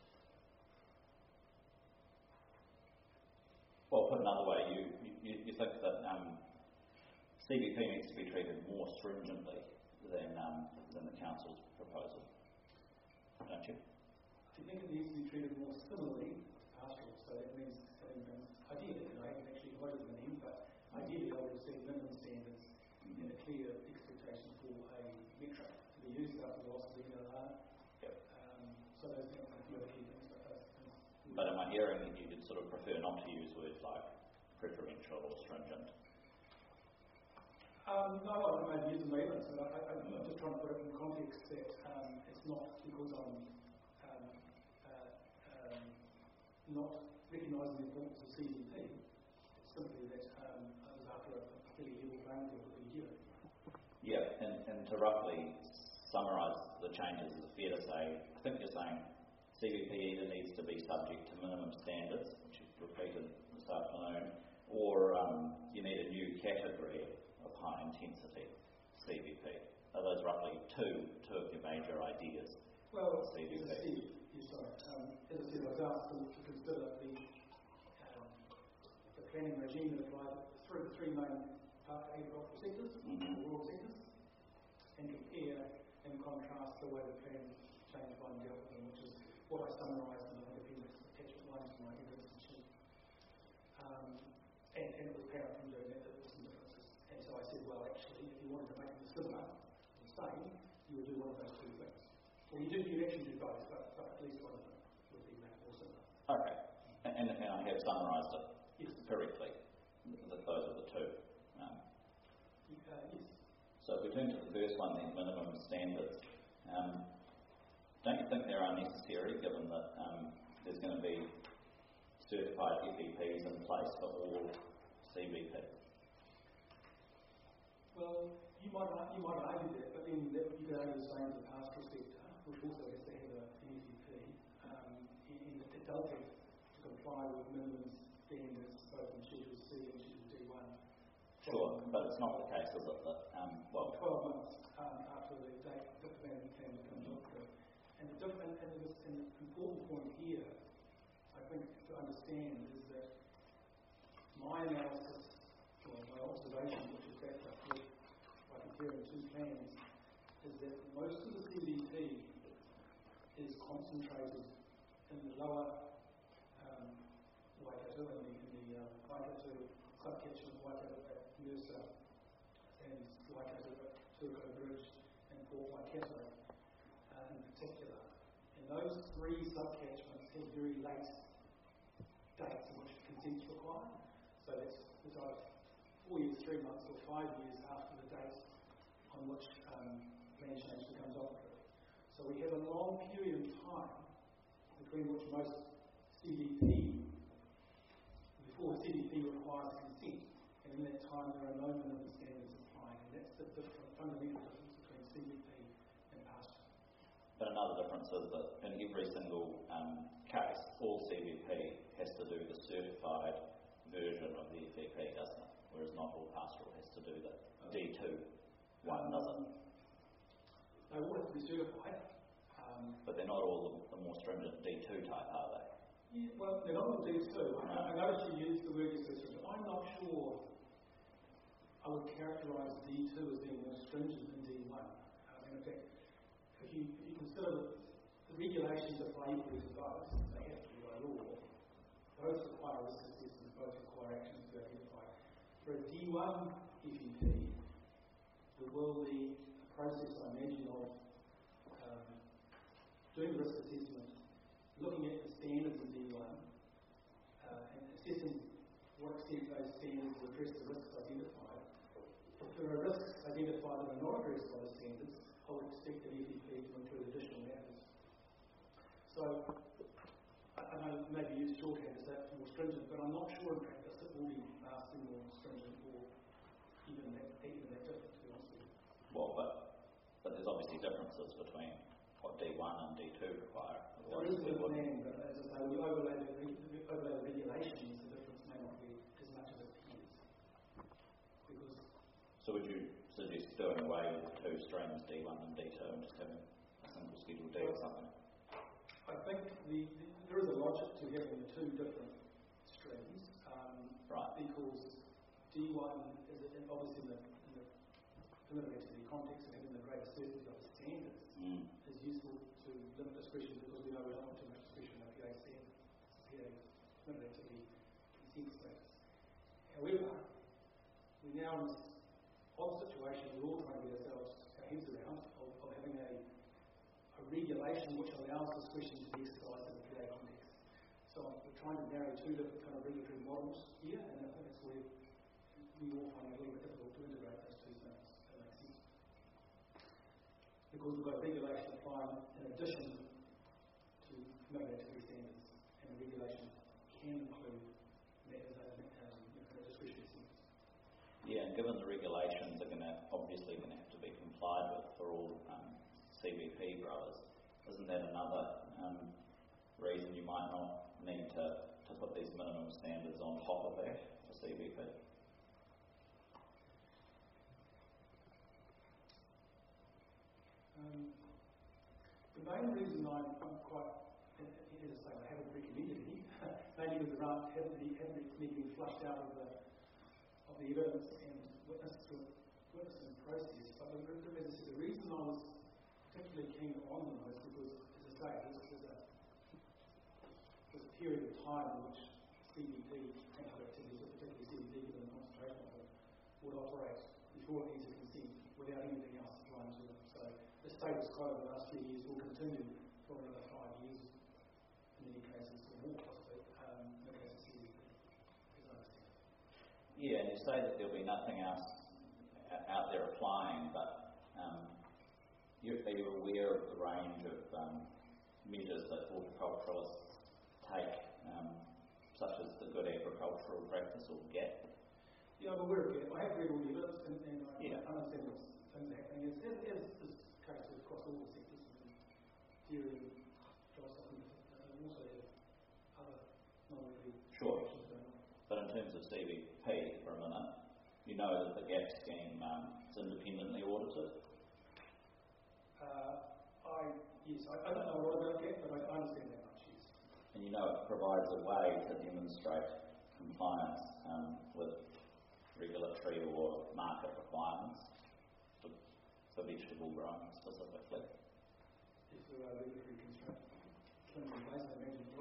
I: Well, put another way, you think that CVP needs to be treated more stringently than the council's proposal, don't you?
E: I think it needs to be treated more similarly to pastoral. So that means ideally, and I haven't actually voted them in, but ideally I would have seen minimum standards and a clear expectation for a metric to be used after the loss of the NLR.
I: Yep.
E: So those things are a few other key things, but those things.
I: But am I hearing that you would sort of prefer not to use words like preferential or stringent?
E: No, I may use them either. So I'm just trying to put it in context that it's not because I'm not recognising the importance of CVP. It's simply that I was after a fairly level playing field that we're hearing.
I: Yeah, and to roughly summarise the changes, is it fair to say, I think you're saying CVP either needs to be subject to minimum standards, which you've repeated this afternoon, or you need a new category of high intensity CVP. Are those roughly two of your major ideas?
E: Well,
I: CVP?
E: as I said, I was asked to consider the planning regime that applies through the three main agricultural sectors, rural sectors, and compare and contrast the way the plan change one dealt with them, which is what I summarised in the appendix attachment 1 to my evidence sheet. And it was apparent from doing that there were some differences. And so I said, well, actually, if you wanted to make them similar, the same, you would do one of those two things. Well, you actually do both, but at least one of them would be made more similar.
I: Okay. And I have summarised it correctly, that those are the two.
E: Yes.
I: So if we turn to the first one, then minimum standards, don't you think they're unnecessary given that there's going to be certified FEPs in place for all CVP?
E: Well, you might argue that, but then you could argue the same for the pastoral sector, which also has to have an FEP, and it does have to comply with minimum standards both in Schedule C and Schedule D1.
I: Sure, but it's not the case, is it? That
E: 12 months after the date the plan becomes operative. And the important point here, I think, to understand is that my analysis, or my observation, which is backed up by comparing two plans, is that most of the CVP is concentrated in the lower Waikato, in the Waikato subcatchment, Waikato at Mercer and Waikato at Turco Bridge and Port Waikato in particular. And those three subcatchments have very late dates in which consent's required. So that's either 4 years, 3 months, or 5 years after the date on which land change becomes operative. So we have a long period of time between which most CDP, before CDP requires consent, and in that time there are no minimum standards applying, and that's the fundamental difference between CDP and pasture.
I: But another difference is that in every single case, all CVP has to do the certified version of the FEP, doesn't it? Whereas not all pastoral has to do the D2 one, does it?
E: They all have to be certified.
I: But they're not all the more stringent D2 type, are they?
E: Yeah, well, they're not all D2. I noticed you used the word stringent. I'm not sure I would characterise D2 as being more stringent than D1. In fact, if you consider the regulations apply equally to both, they have to be by law. Both require risk assessment, both require actions to identify. For a D1 FEP, there will be a process, I imagine, of doing risk assessment, looking at the standards in D1, and assessing what extent those standards will address the risks identified. If there are risks identified that are not addressed by the standards, I would expect an FEP to include additional matters. So, I know maybe use shorthand as that more stringent, but I'm not sure in practice it will be vastly more stringent or even that different, to be honest with you.
I: Well, but there's obviously differences between what D1 and D2 require.
E: There is a plan, but as I say, we overlay the regulations, the difference may not be as much as it appears. Because
I: so would you suggest doing away with the two streams, D1 and D2, and just having a simple Schedule D or something?
E: I think there is a logic to having the two different streams,
I: right?
E: Because D1 is obviously in the preliminary activity context and having the greater certainty of the standards is useful to limit discretion, because we know we don't want too much discretion in a PA standard, PA preliminary activity consent status. However, we're now in this odd situation we're all trying to get our heads around of having a regulation which allows discretion to be exercised in the PA context. So we're trying to marry two different kind of regulatory models here, and I think that's where we all find it a little bit difficult to integrate those two things. That makes sense. Because we've got a regulation applying in addition to preliminary activity standards, and the regulation can include matters that are discretionary sense.
I: Yeah, and given the regulations are obviously going to have to be complied with for all CVP growers, isn't that another reason you might not need to put these minimum standards on top of that for CVP?
E: The main reason I'm quite, as I say, I haven't recommended any, mainly because the raft haven't been flushed out of the evidence and witness and process. But as I said, the reason I was particularly keen on them is because, as I say, there's a period of time in which CVP and other activities, but particularly CVP given the concentration of them, would operate before it needs a consent without anything else applying to them. So the status quo of the last few years will continue for another 5 years in many cases, or more possibly, in the case of CVP, as I understand.
I: Yeah, and you say that there'll be nothing else out there applying, but are you aware of the range of measures that horticulturalists take, such as the Good Agricultural Practice, or GAP?
E: Yeah, I'm aware of GAP. I have read all the evidence, and I understand what's things are happening. As is this case across all the sectors, dairy, livestock, and also have other non-regulatory actions going on.
I: But in terms of CVP, for a minute, you know that the GAP scheme is independently audited?
E: Yes, I don't know a lot about GAP, but I understand that much, yes.
I: And you know it provides a way to demonstrate compliance with regulatory or market requirements for vegetable growing specifically.
E: If there are regulatory constraints in place, I imagine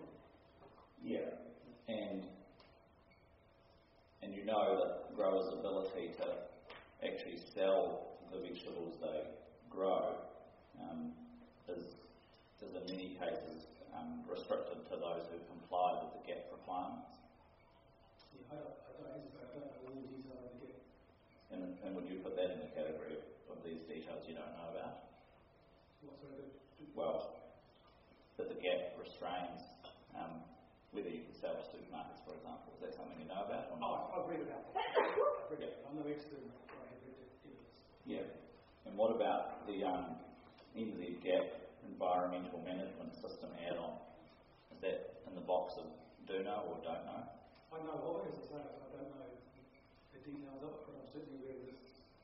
I: with the gap requirements?
E: Yeah, I don't know all the detail of the gap.
I: And would you put that in the category of these details you don't know about?
E: What sort of
I: Well, that the gap restrains whether you can sell to supermarkets, for example. Is that something you know about or not?
E: I've read about that. I've read it. I'm no expert in it, but I have read it.
I: Yeah. And what about the NZ Gap Environmental Management System add-on? Is that in the box of do know or don't know?
E: I know of it, as I say, I don't know the details of it, but I'm certainly aware of it.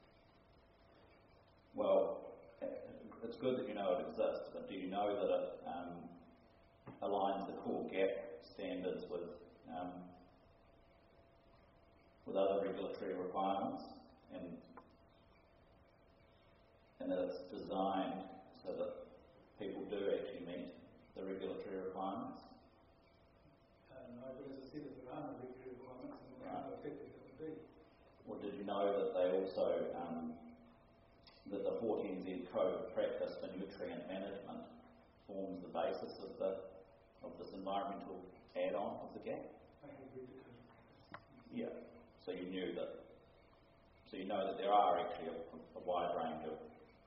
I: Well, it's good that you know it exists, but do you know that it aligns the core gap standards with other regulatory requirements, and that it's designed so that people do actually meet the regulatory requirements?
E: No, but as I said, if there are no regulatory requirements, then how effective it would be.
I: Or did you know that they also that the 14Z Code of Practice for Nutrient Management forms the basis of this environmental add-on of the gap?
E: I have read the code.
I: Yeah. So you knew that. So you know that there are actually a wide range of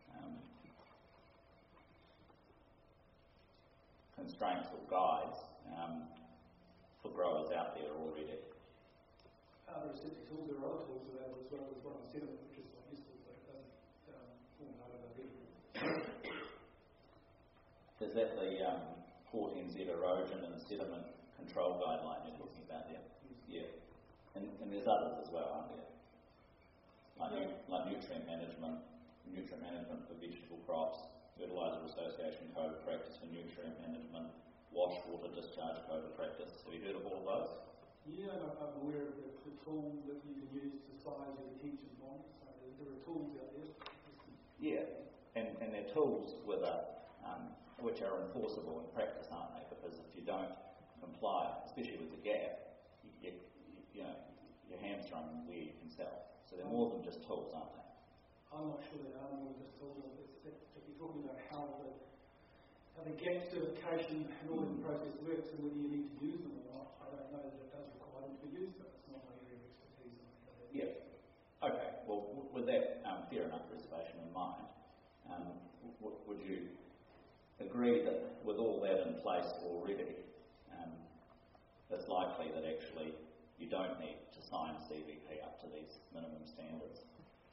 I: constraints or guides for growers out there already.
E: There are certainly tools, there are other tools available as well as what I'm sediment, which is quite useful, but it doesn't form part of the regulatory.
I: Is that the 14Z erosion and sediment control guideline you're talking about there? Yeah. And there's others as well, aren't there? Like nutrient management for vegetable crops, Fertiliser Association Code of Practice for Nutrient Management, Wash Water Discharge Code of Practice. Have you heard of all of those?
E: Yeah, I'm aware of the tool that you can use to size your detention ponds. So there are tools out there.
I: Yeah, and they're tools with which are enforceable in practice, aren't they? Because if you don't comply, especially with the gap, you know, your hamstrung where you can sell. So they're more than just tools, aren't they?
E: I'm not sure they are more than just tools. If you're talking about how the gap certification and all the process works and whether you need to use them or not, I don't know that it does require them to be used, but it's not my area of expertise.
I: Yeah. Okay. Well, with that fair enough reservation in mind, would you agree that with all that in place already, it's likely that actually you don't need to sign CVP up to these minimum standards?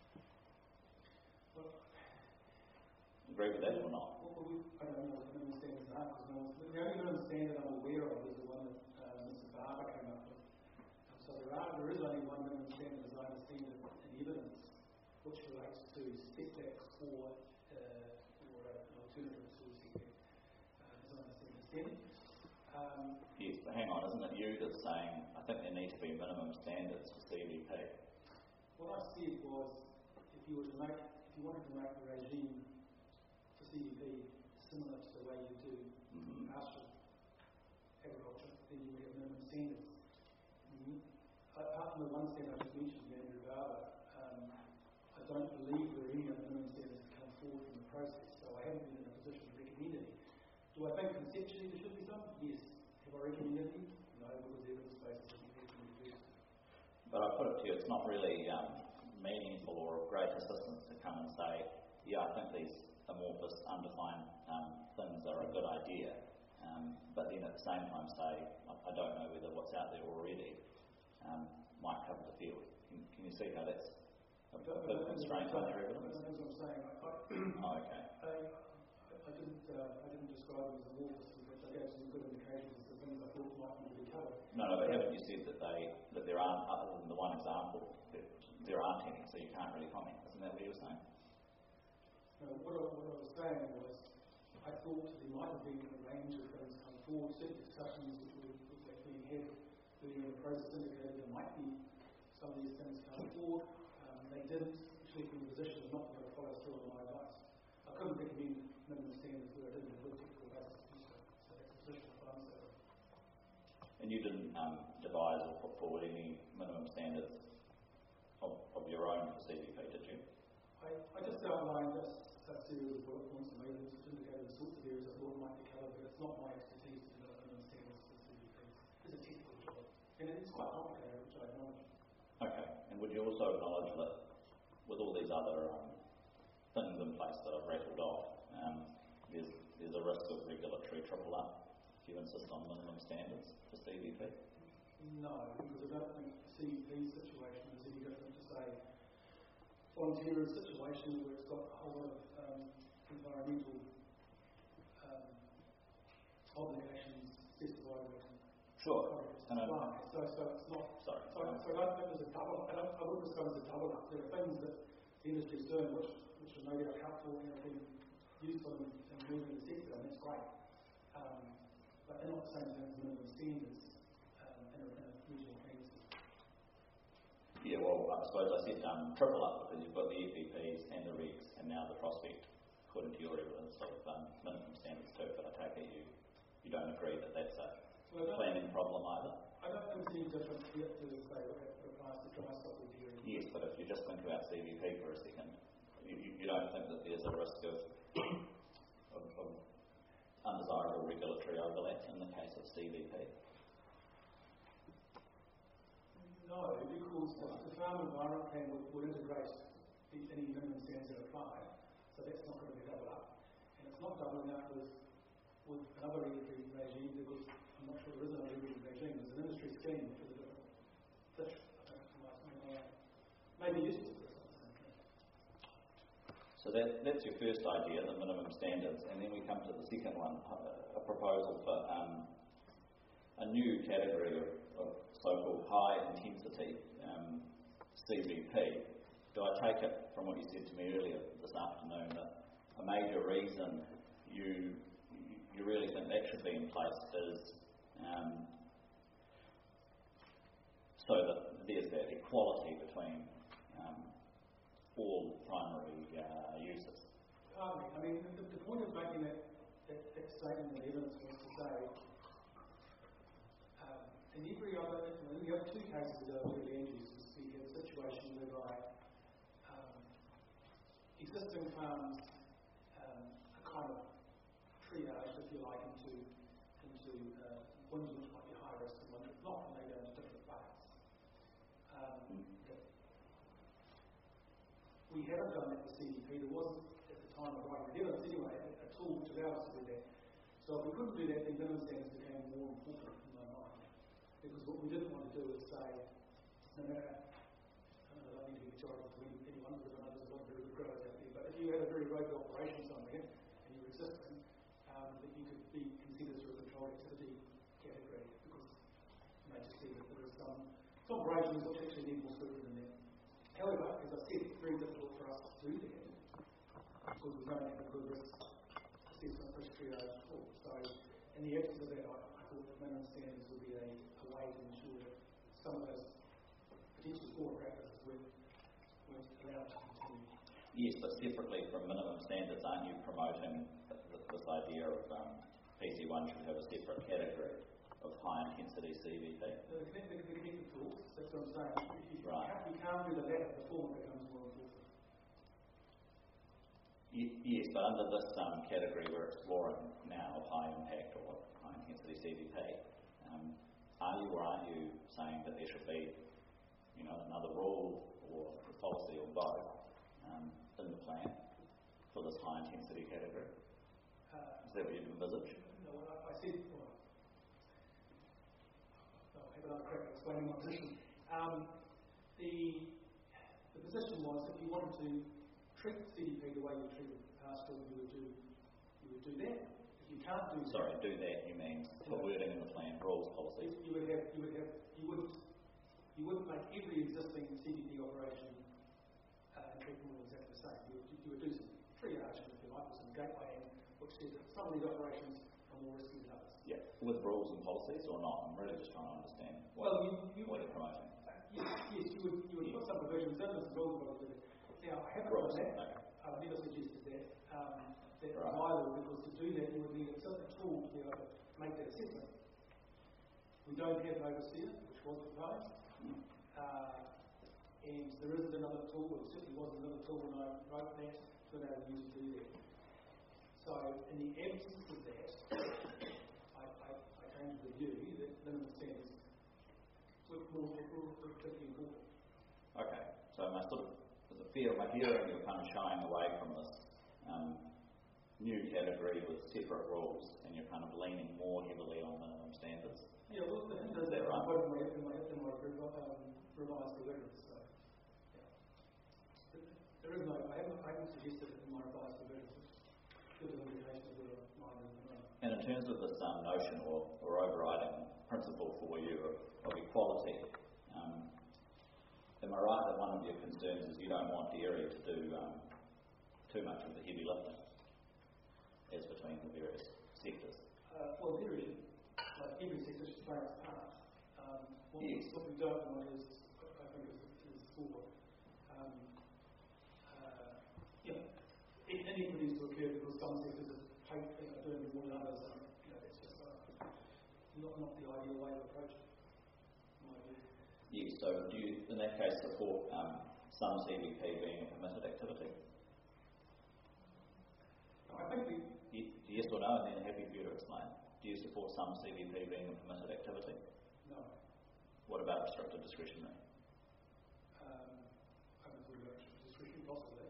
E: Well,
I: agree with that or not?
E: I don't know what the minimum standards are, because the only minimum standard I'm aware of is the one that Mr. Barber came up with. So there is only one minimum standard, as I understand it, in evidence, which relates to setbacks for an alternative to a setback, as I understand the standard.
I: Yes, but hang on, isn't it you that's saying, I think there need to be minimum standards for CVP?
E: What I said was, if you wanted to make the regime for CVP similar to the way you do pastoral agriculture, then you would have minimum standards. Apart from the one standard I just mentioned, Andrew Barber, I don't believe there are any other minimum standards that come forward from the process, so I haven't been in a position to recommend any. Do I think conceptually there should be some? Yes. Have I recommended any? No, because the evidence base is incorrect.
I: But I put it to you, it's not really meaningful or of great assistance to come and say, yeah, I think these amorphous, undefined things are a good idea, but then at the same time say, I don't know whether what's out there already might cover the field. Can you see how that's a bit of constraint on their evidence?
E: That's what I'm saying.
I: Oh, okay.
E: I didn't describe them as amorphous, but I gave some good indications as to things I thought might need to be covered.
I: No, but haven't you said that there aren't, other than the one example, there aren't any, so you can't really comment? Isn't that what you were saying?
E: No, what I was saying was, I thought there might have been a range of things come forward, certain discussions which were being had earlier in the process indicated there might be some of these things come forward. They didn't, which left me in a position of not being able to follow through on my advice. I couldn't recommend minimum standards where I didn't have good technical basis to do so. So that's the position I found myself in.
I: And you didn't devise or put forward any minimum standards of your own for CVP, did you?
E: I just outlined a series of bullet points and evidence which indicated the sorts of areas I thought might be covered, but it's not my expertise to develop minimum standards for CVPs. Is
I: would you also acknowledge that with all these other things in place that I've rattled off, there's a risk of regulatory triple up if you insist on minimum standards for CVP?
E: No, because I don't think the CVP situation is any different to, say, Fonterra's situation where it's got a whole lot of environmental obligations specified in
I: Sure.
E: So it's not.
I: Sorry.
E: So I don't think there's a double. I wouldn't describe it as a double up. There are things that the industry is doing which are no doubt helpful and have been useful in moving the sector, and that's great. But they're not the same thing as minimum standards in a regional plan system.
I: Yeah, well, I suppose I said triple up because you've got the EPPs and the regs and now the prospect, according to your evidence, of minimum standards too, but I take it you don't agree that that's a planning problem either?
E: I don't think it's any different here to say what applies to dry stock review.
I: Yes, but if you just think about CVP for a second, you don't think that there's a risk of undesirable regulatory overlap in the case of CVP?
E: No, because the Farm Environment Plan would integrate any minimum standards that apply, so that's not going to be double up. And it's not doubling up with another regulatory regime because I'm not sure there is another regulatory regime. There's an industry scheme which is a different fish. Maybe useful for something.
I: So that's your first idea, the minimum standards, and then we come to the second one, a proposal for a new category of so-called high-intensity CVP. Do I take it from what you said to me earlier this afternoon that a major reason you really think that should be in place is so that there's that equality between all primary uses?
E: Partly. I mean, the point of making that statement of evidence was to say, in every other, we have two cases of land uses. We have a situation whereby existing farms are kind of triaged, if you like, into ones which might be high risk and ones which not, and they go into different buckets. We haven't done that with CVP. There wasn't, at the time of writing the evidence anyway, a tool to allow us to do that. So if we couldn't do that, then minimum standards became more important in my mind. Because what we didn't want to do is say, no matter, I don't need to be pejorative to anyone, because I know there's a lot of very good growers out there, but if you had a very rogue operation somewhere, and you were existing, that you could be considered through a controlled activity category, because you may just see that there is some operations which actually need more scrutiny than that. However, as I said, it's very difficult for us to do that because we don't have a good risk assessment risk triage tool. So, in the absence of that, I thought that minimum standards would be a way to ensure that some of those potentially poor practices weren't allowed to continue.
I: Yes, but separately from minimum standards, aren't you promoting this idea of PC1 should have a separate category of high-intensity CVP?
E: The connected tools, that's what I'm saying.
I: Right.
E: You can't do the latter before it becomes more important.
I: Yes, but under this category we're exploring now of high-impact or high-intensity CVP, are you or aren't you saying that there should be, another rule or policy or both in the plan for this high-intensity category? Is that what you've envisaged?
E: No, I said, I'll have another crack at explaining my position. The position was if you wanted to treat CVP the way you treated pastoral, you would do that. If you can't do that,
I: sorry, do that you mean put wording in the plan, rules, policies.
E: You wouldn't make every existing CVP operation and treat them all exactly the same. You would do some triage, if you like, or some gatewaying, which says that some of these operations are more risky than others.
I: Yeah, with rules and policies or not? I'm really just trying to understand what you're promoting.
E: Yes, you would put some provisions in as rules about it. Now, I haven't done that. I've never suggested that. That right. Viable, because to do that, you would need a tool to be able to make that assessment. We don't have an overseer, which was proposed. And there isn't another tool, or certainly wasn't another tool when I wrote that, to enable you to do that. So, in the absence of that, I came to the view that minimum standards were particularly important.
I: Okay, so am I hearing you're kind of shying away from this new category with separate rules, and you're kind of leaning more heavily on minimum standards?
E: Yeah, well, the thing is
I: that right?
E: I'm putting in my revised provisions, so, yeah. There is no, I haven't suggested it in my revised provisions. Good indication of where mine is at the moment.
I: And in terms of this notion or overriding principle for you of equality, am I right that one of your concerns is you don't want dairy to do too much of the heavy lifting as between the various sectors?
E: Well, dairy, like every sector, should play its part. What we don't want is, I think, is for inequities to occur because some sectors are doing more than others, and that's just not the ideal way to approach it, in my view.
I: Yes, so do you, in that case, support some CVP being a permitted activity?
E: I think
I: Yes or no, and then happy for you to explain. Do you support some CVP being a permitted activity?
E: no.
I: What about restricted discretionary?
E: I haven't thought about discretion, possibly.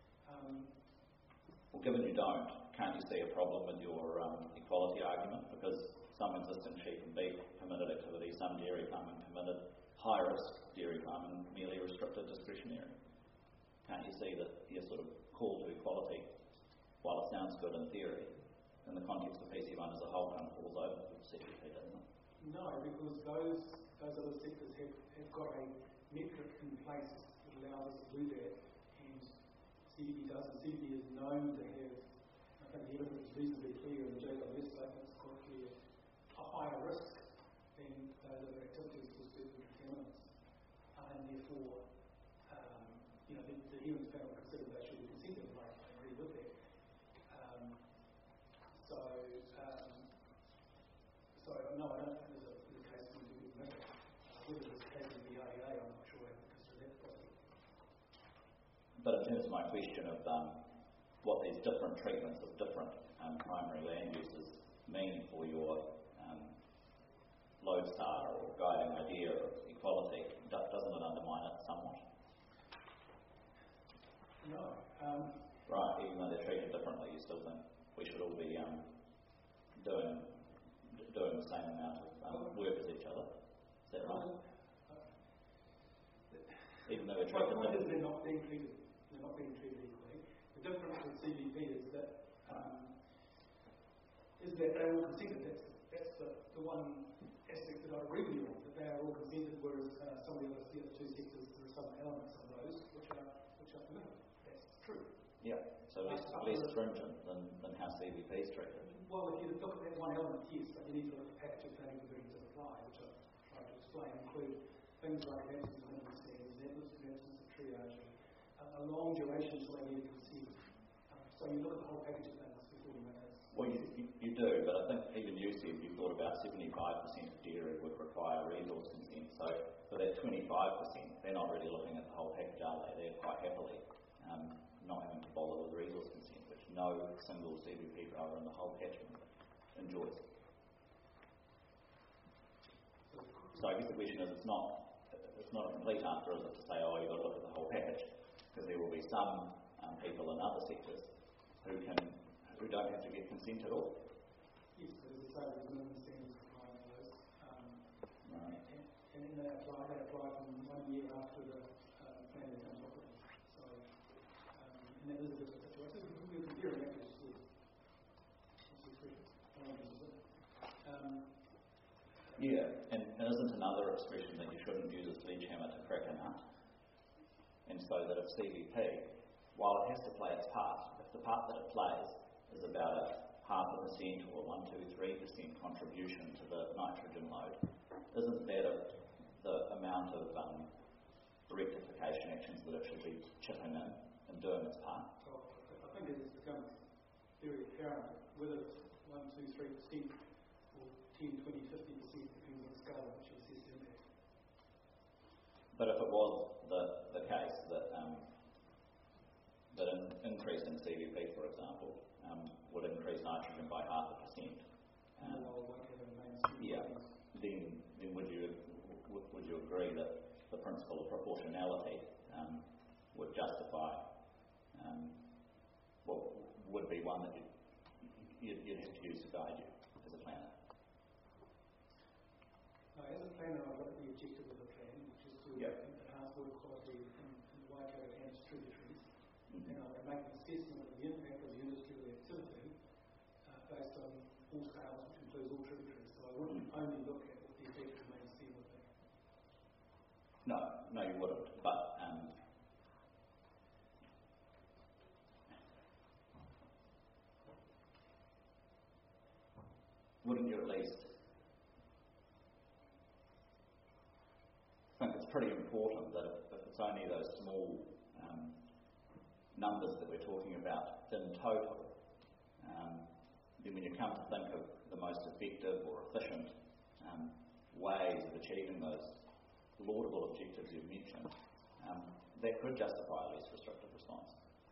I: Well, given you don't, can't you see a problem with your equality argument? Because some existing sheep and beef permitted activity, some dairy farming permitted, high-risk dairy farming merely restricted discretionary. Can't you see that your sort of call to equality, while it sounds good in theory, in the context of PC1 as a whole, kind of falls over with CVP, doesn't it?
E: No, because those other sectors have got a metric in place that allows us to do that, and CVP doesn't. CVP is known to have, I think the evidence is reasonably clear in the JWS statement, it's quite clear, a higher risk than those other activities for certain contaminants. And therefore, the hearings panel considered they should be consented, and I agree with that. So no, I don't think there's a case for you to be admitted. Whether there's a case in the RDA, I'm not sure I haven't considered that properly.
I: But in terms of my question of what these different treatments of different primary land uses mean for your lodestar or guiding idea of equality, doesn't it undermine it somewhat?
E: No.
I: Right, even though they're treated differently, you still think we should all be doing the same amount of work as each other? Is that right? Even though we're treated differently.
E: They're not being treated equally. The difference with CVP is that they're all consented. That's the one aspect that I agree with you on, that they are all consented, whereas some of the other two sectors, there are some elements of those which are permitted. That's true.
I: Yeah, so less stringent than how CVP is treated.
E: Well, if you look at that one element, yes, but you need to look at package of planning provisions that apply, which I've tried to explain, include things like absence of minimum standards, absence of triage, a long duration till they need consent. So you look at the whole package of things before you make it.
I: Well, you do, but I think even you said you thought about 75% of dairy would require resource consent. So for that 25%, they're not really looking at the whole package, are they? They're quite happily not having to bother with resource consent, which no single CVP grower in the whole catchment enjoys. So I guess the question is, it's not a complete answer, is it, to say, oh, you've got to look at the whole package, because there will be some people in other sectors who don't have to get consent at all.
E: Yes, but as I say, there's minimum standards applying to those.
I: Right.
E: And then they apply from 1 year after the plan becomes operative. So, and that is a different situation. We're comparing that to school.
I: Yeah, and isn't another expression that you shouldn't use a sledgehammer to crack a nut? And so that if CVP, while it has to play its part, if the part that it plays is about a 0.5% or 1-3% contribution to the nitrogen load, isn't that the amount of rectification actions that it should be chipping in and doing its part?
E: Well, I think it has become very apparent whether it's 1-3% or 10, 20, 50%, depends on the scale at which you assess the impact.
I: But if it was the case that an increase in CVP, for example, would increase nitrogen by 0.5%, then would you agree that the principle of proportionality would justify, would be one that you'd have to use to guide you as a planner.
E: Now, as a planner, I look at the objective of the plan, which is to enhance water quality in Waikato and its tributaries, and I would make an assessment of the impact of the industrial activity based on all scales, which includes all tributaries. So I wouldn't only look at what the effect of main sea would be.
I: No, you wouldn't. But wouldn't you at least think it's pretty important that if it's only those small numbers that we're talking about in total, then when you come to think of the most effective or efficient ways of achieving those laudable objectives you've mentioned, that could justify a less restrictive response.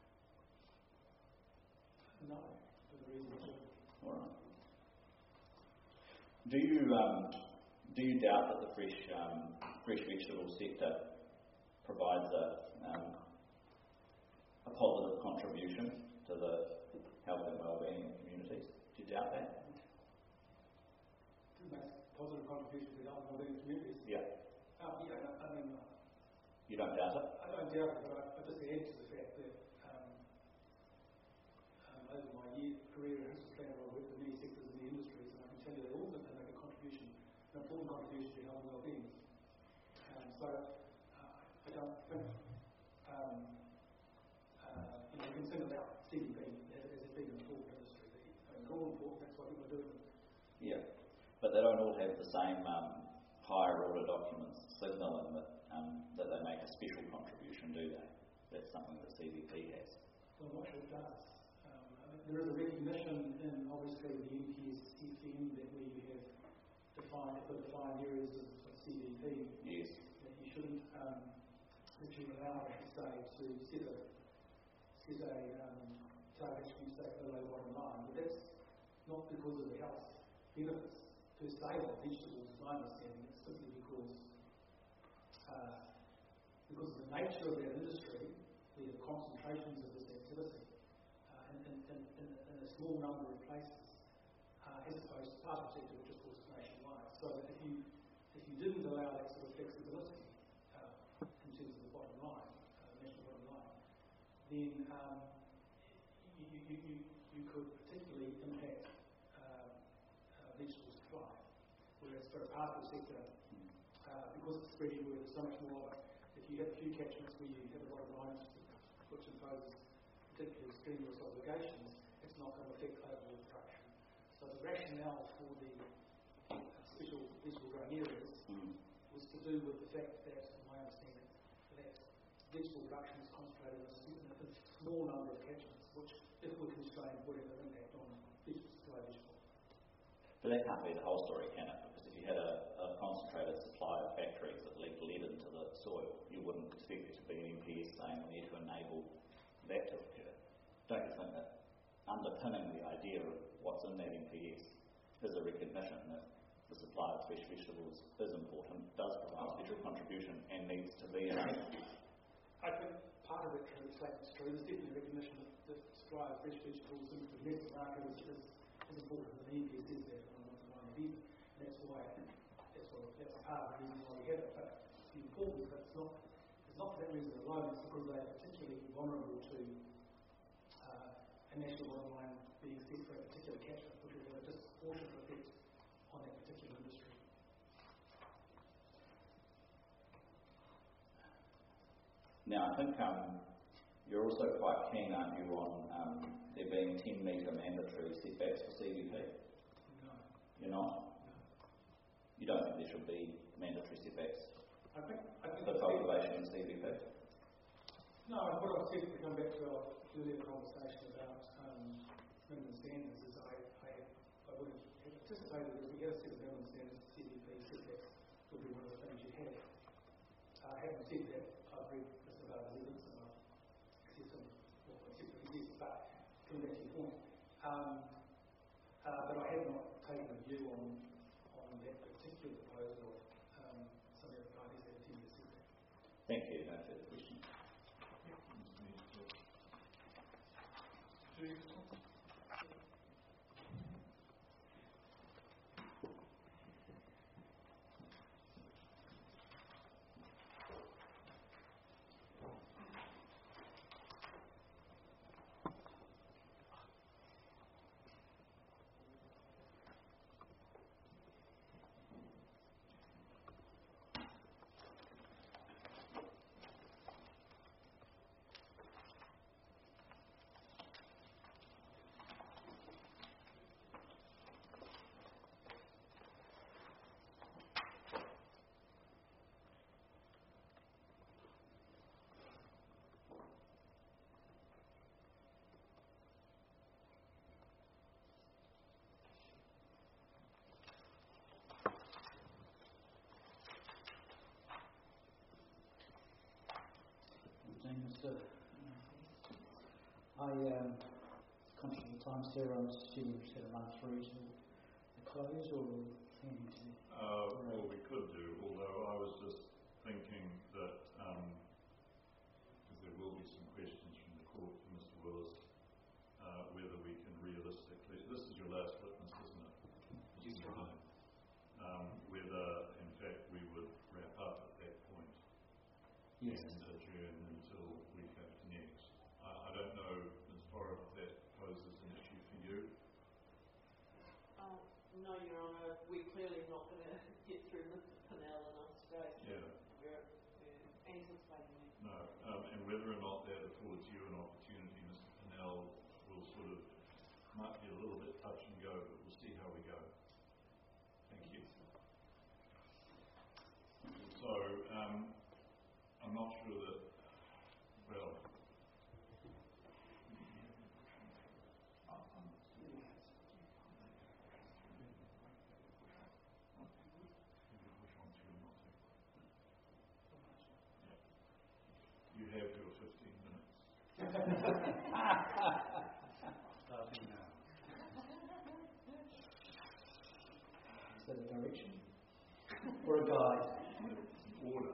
E: No, for the reason that
I: All right. Do you doubt that the fresh vegetable sector provides a positive contribution to the health and well-being of communities? Do you doubt that?
E: makes a positive contribution to health and well-being of communities?
I: Yeah. You don't doubt it?
E: I don't doubt it, but I just add to the fact that over my career as a planner, I've worked with many sectors in the industries, and I can tell you they all think they make a contribution, an important contribution to health and well-being. So I don't think you can think about CBP as it being an important industry. They're all important, that's why people are doing them.
I: Yeah, but they don't all have the same higher order documents signalling that they make a special contribution, do they? That's something that CBP has.
E: Well, I'm not sure it does. There is a recognition in, obviously, the NPS CFM that we have defined areas of CBP.
I: Yes.
E: That you shouldn't, that you allow, I should say, to set a target, you say, below bottom line. But that's not because of the health benefits per se of vegetables, is my understanding. It's simply because of the nature of that industry, we have concentrations of this activity in a small number of places, as opposed to part of the sector, which of course is nationwide. So that if you didn't allow that sort of flexibility in terms of the bottom line, national bottom line, then you could particularly impact vegetable supply. Whereas for a part of the sector, because it's spread everywhere, there's so much more of it. If you have a few catchments where you have a bottom line which imposes particularly strenuous obligations, it's not going to affect overall production. So the rationale for the special vegetable growing areas was to do with the fact that, in my understanding, that vegetable production is concentrated in a small number of catchments, which, if we're constrained, would have an impact on vegetable supply of vegetables.
I: But that can't be the whole story, can it? Because if you had a concentrated supply of factories that leaked lead into the soil, you wouldn't expect there to be an NPS saying we need to enable that to occur. Don't you think that underpinning the idea of what's in that NPS is a recognition that the supply of fresh vegetables is important, does provide a special contribution, and needs to be enabled?
E: I think part of it translates true. There's definitely recognition that the supply of fresh vegetables into the domestic market is important, and the NPS is there, and I want to mind it either. And that's part of the reason why we have it. But the importance of it's not for that reason alone, it's because they're particularly vulnerable to a national bottom line being set for a particular catchment, which will have a disproportionate effect on that particular industry.
I: Now, I think you're also quite keen, aren't you, on there being 10 metre mandatory setbacks for CBP?
E: No.
I: You're not?
E: No.
I: You don't think there should be mandatory setbacks
E: I think
I: for cultivation in CBP?
E: No, what I was saying, to come back to our earlier conversation about minimum standards, is I would have anticipated that if we had a set of minimum standards for CBP, setbacks would be one of the things you have. Having said that, I've read Mr. Barber's evidence and I've accepted what he says, but coming back to your point, but I have not taken a view on that particular proposal of some of the parties that attend the setback.
A: Ferguson.
J: Conscious of time, Sarah, I'm assuming we're going to run through to the close, or planning to?
A: Well, we could do, although I was just thinking that, because there will be some questions from the court for Mr. Willis, whether we can realistically, this is your last witness, isn't it?
J: Yes, right.
A: Whether, in fact, we would wrap up at that point
J: Yes.
A: and adjourn until week after next. I don't know, Ms. Borrow, if that poses an issue for you.
F: No, Your Honour, we're clearly not going to get through Mr. Pinnell and us today.
A: Yeah.
F: We're anticipating that.
A: No, and whether or not that affords you an opportunity, Mr. Pinnell, will sort of, might be a little bit touch and go, but we'll see how we go. Thank you. So, I'm not sure that, well, you have your 15 minutes.
G: Starting now.
J: Is that a direction? Or a guide?
A: Order.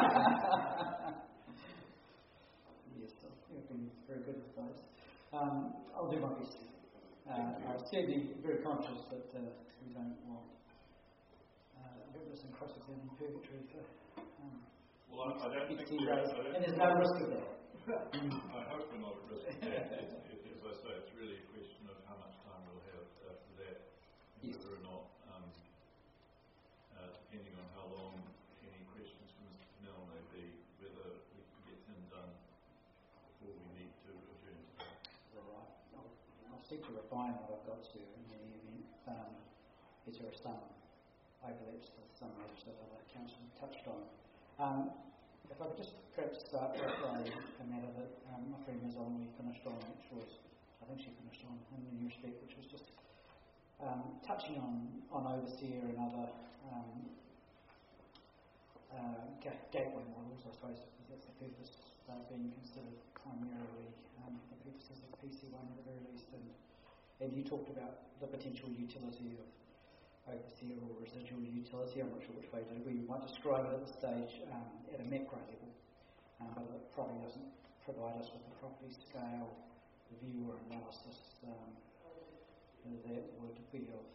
J: Yes, you've been very good with those. I'll do my best. I'm certainly very conscious that we don't want witness and cross-examine purgatory for
A: Well, I don't think
J: 16
A: we're
J: days,
A: at
J: and there's no risk of that.
A: I hope we're not at risk of that. As I say, it's really a question of how much time we'll have after that, and
J: Yes.
A: whether or not, depending on how long any questions from Mr. Pinnell may be, whether we can get him done before we need to adjourn today.
J: All right. I'll seek to refine what I've got to in the event. Is there some overlaps with some matters that other council touched on? If I could just perhaps start with a matter that my friend Ms. Olney finished on, which was, I think she finished on in many respects, which was just touching on overseer and other gateway models, I suppose, because that's the purpose being considered primarily the purposes of PC1 at the very least. And you talked about the potential utility of overseer or residual utility. I'm not sure which way we might describe it at this stage at a macro level, but it probably doesn't provide us with a property scale view or analysis that would be of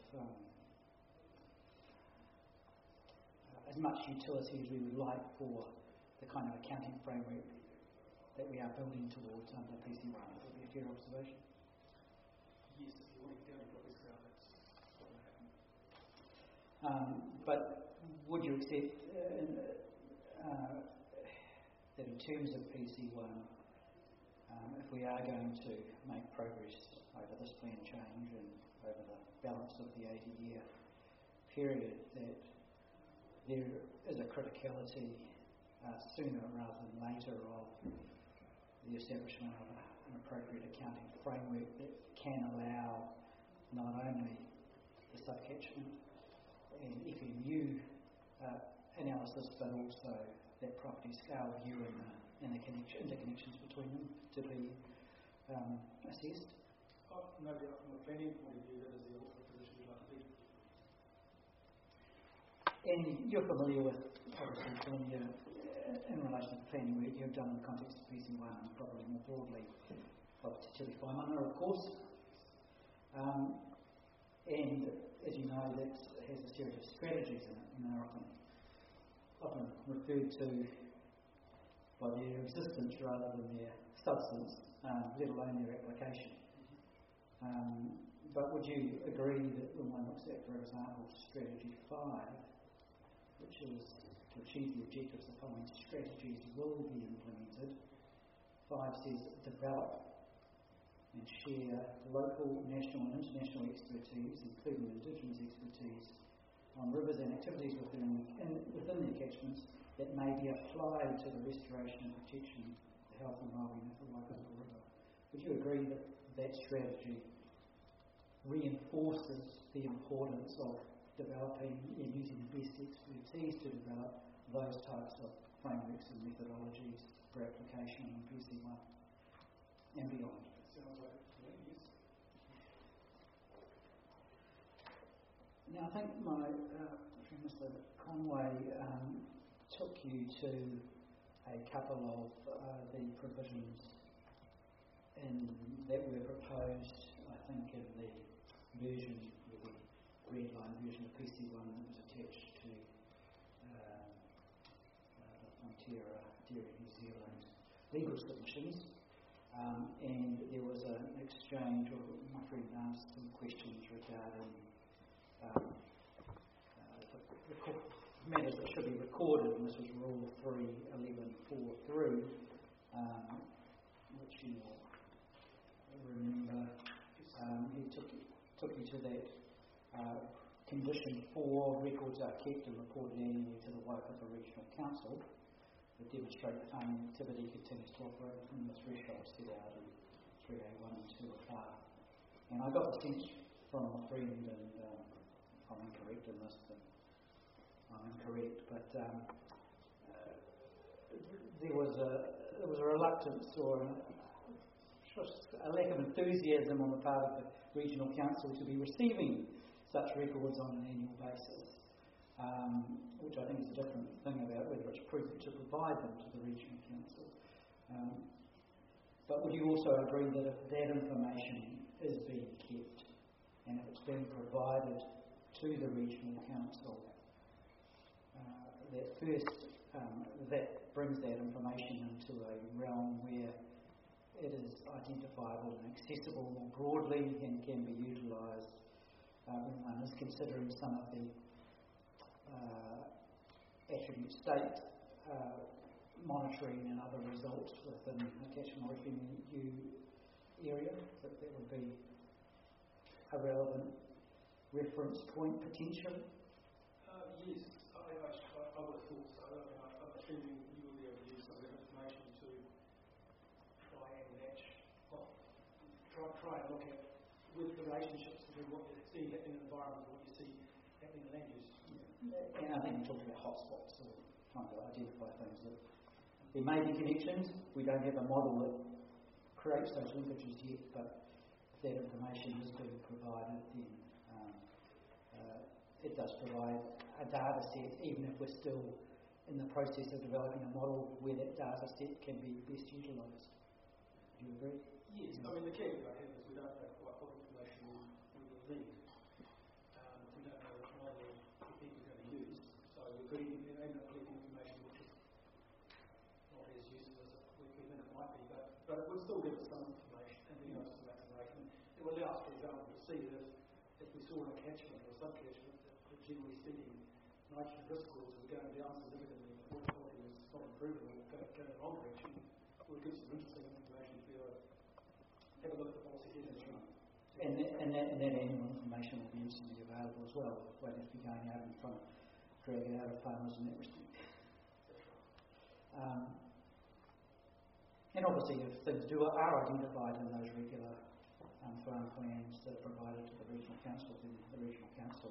J: as much utility as we would like for the kind of accounting framework that we are building towards under PC1. That would be a fair observation.
E: Yes, if you want to go to property scale, that's what will happen.
J: But would you accept that in terms of PC1, if we are going to make progress over this plan change and over the balance of the 80-year period, that there is a criticality sooner rather than later of the establishment of an appropriate accounting framework that can allow not only the subcatchment and FMU analysis, but also that property scale view and the interconnections between them to be assessed?
E: No doubt from a planning point of view, that is the ultimate position we'd like to be.
J: And you're familiar with, obviously, in relation to planning work you've done in the context of PC1 and probably more broadly, of Te Tiri Whaimana, of course. And as you know, that has a series of strategies in it, and they're often referred to by their existence rather than their substance, let alone their application. But would you agree that when one looks at, for example, Strategy 5, which is to achieve the objectives, the following strategies will be implemented. 5 says develop and share local, national and international expertise, including Indigenous expertise, on rivers and activities within their catchments that may be applied to the restoration and protection of the health and wellbeing of the Waikato River. Would you agree that that strategy reinforces the importance of developing and using the best expertise to develop those types of frameworks and methodologies for application on PC1 and beyond?
E: Sounds like it to me, yes.
J: Now, I think Mr. Conway took you to a couple of the provisions that were proposed, I think, in the version, the red line version of PC1 that was attached to the Fonterra Dairy New Zealand legal submissions. And there was an exchange, or my friend asked some questions regarding matters that should be recorded, and this was Rule 3.11.4.3, which you remember. He took you to that condition 4, records are kept and reported annually to the Waikato Regional Council that demonstrate that farming activity continues to operate within the threshold set out in 3A1 and 2 of FAR. And I got the sense from a friend, and if I'm incorrect in this, then I'm incorrect, but there was a reluctance or just a lack of enthusiasm on the part of the Regional Council to be receiving such records on an annual basis, which I think is a different thing about whether it's prudent to provide them to the Regional Council. But would you also agree that if that information is being kept and if it's being provided to the Regional Council, that first that brings that information into a realm where it is identifiable and accessible more broadly and can be utilised when one is considering some of the attribute state monitoring and other results within the catchment revenue area, that would be a relevant reference point potentially?
E: Yes, I would have thought so. I'm assuming you will be able to use some of that information to try and match, try and look at with relationships between what you see happening in the environment and what you see happening in land use.
J: Yeah. And I think you talked about hotspots, or trying to identify things that there may be connections. We don't have a model that creates those linkages yet, but if that information is being provided, then it does provide a data set, even if we're still in the process of developing a model where that data set can be best utilised. Do you agree?
E: Yes, I mean the key I have is we don't know quite what information we will need. We don't know what model people are going to use, so we're going to end up getting information which is not as useful as we think it might be, but it will still give us some information and give us some information. It will allow us, for example, to see that if we saw a catchment or a sub-catchment that generally speaking nitrogen risk scores are going down significantly and the water quality is not improving or going in the wrong direction, we'll get some interesting information to be able to have a look at the policy here.
J: And that annual information will be instantly available as well, won't have to be going out in front, drag it out of farmers in that respect. And obviously if things are identified in those regular farm plans that are provided to the Regional Council, then the Regional Council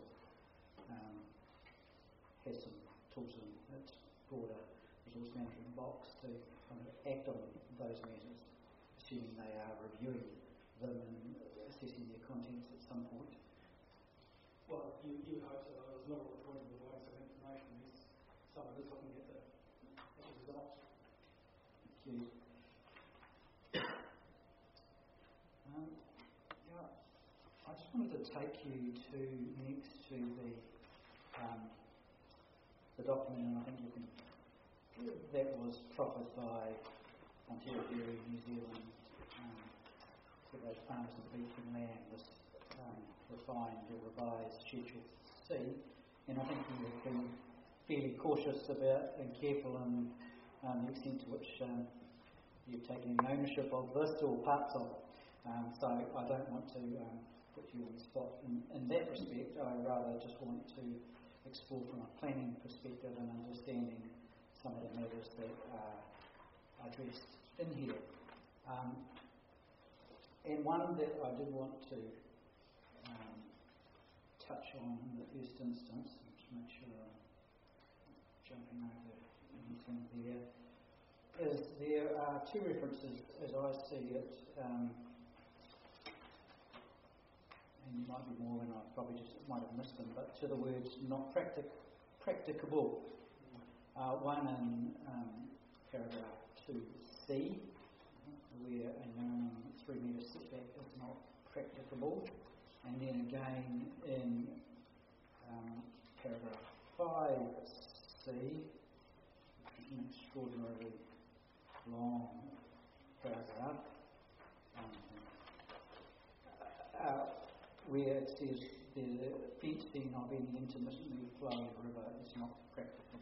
J: has some tools in its broader resource management box to kind of act on those matters, assuming they are reviewing them and assessing their contents at some point.
E: Well, you hope so. There's not a point in providing some information unless someone is looking at the results.
J: Thank you. wanted to take you to next to the document, and I think you can. That was proffered by Ontario Dairy New Zealand for those farmers of beefing land, this refined or revised Schedule C, and I think you have been fairly cautious about and careful in the extent to which you've taken ownership of this or parts of it. So I don't want to put you on the spot in that respect. I rather just want to explore from a planning perspective and understanding some of the matters that are addressed in here. And one that I did want to touch on in the first instance, to make sure I'm jumping over anything there, is there are two references, as I see it, and there might be more than I probably just might have missed them, but to the words not practicable. One in paragraph 2C, where a minimum 3 metre setback is not practicable, and then again in paragraph 5C, which is an extraordinarily long paragraph, where it says the fencing of any intermittently flowing river is not practicable.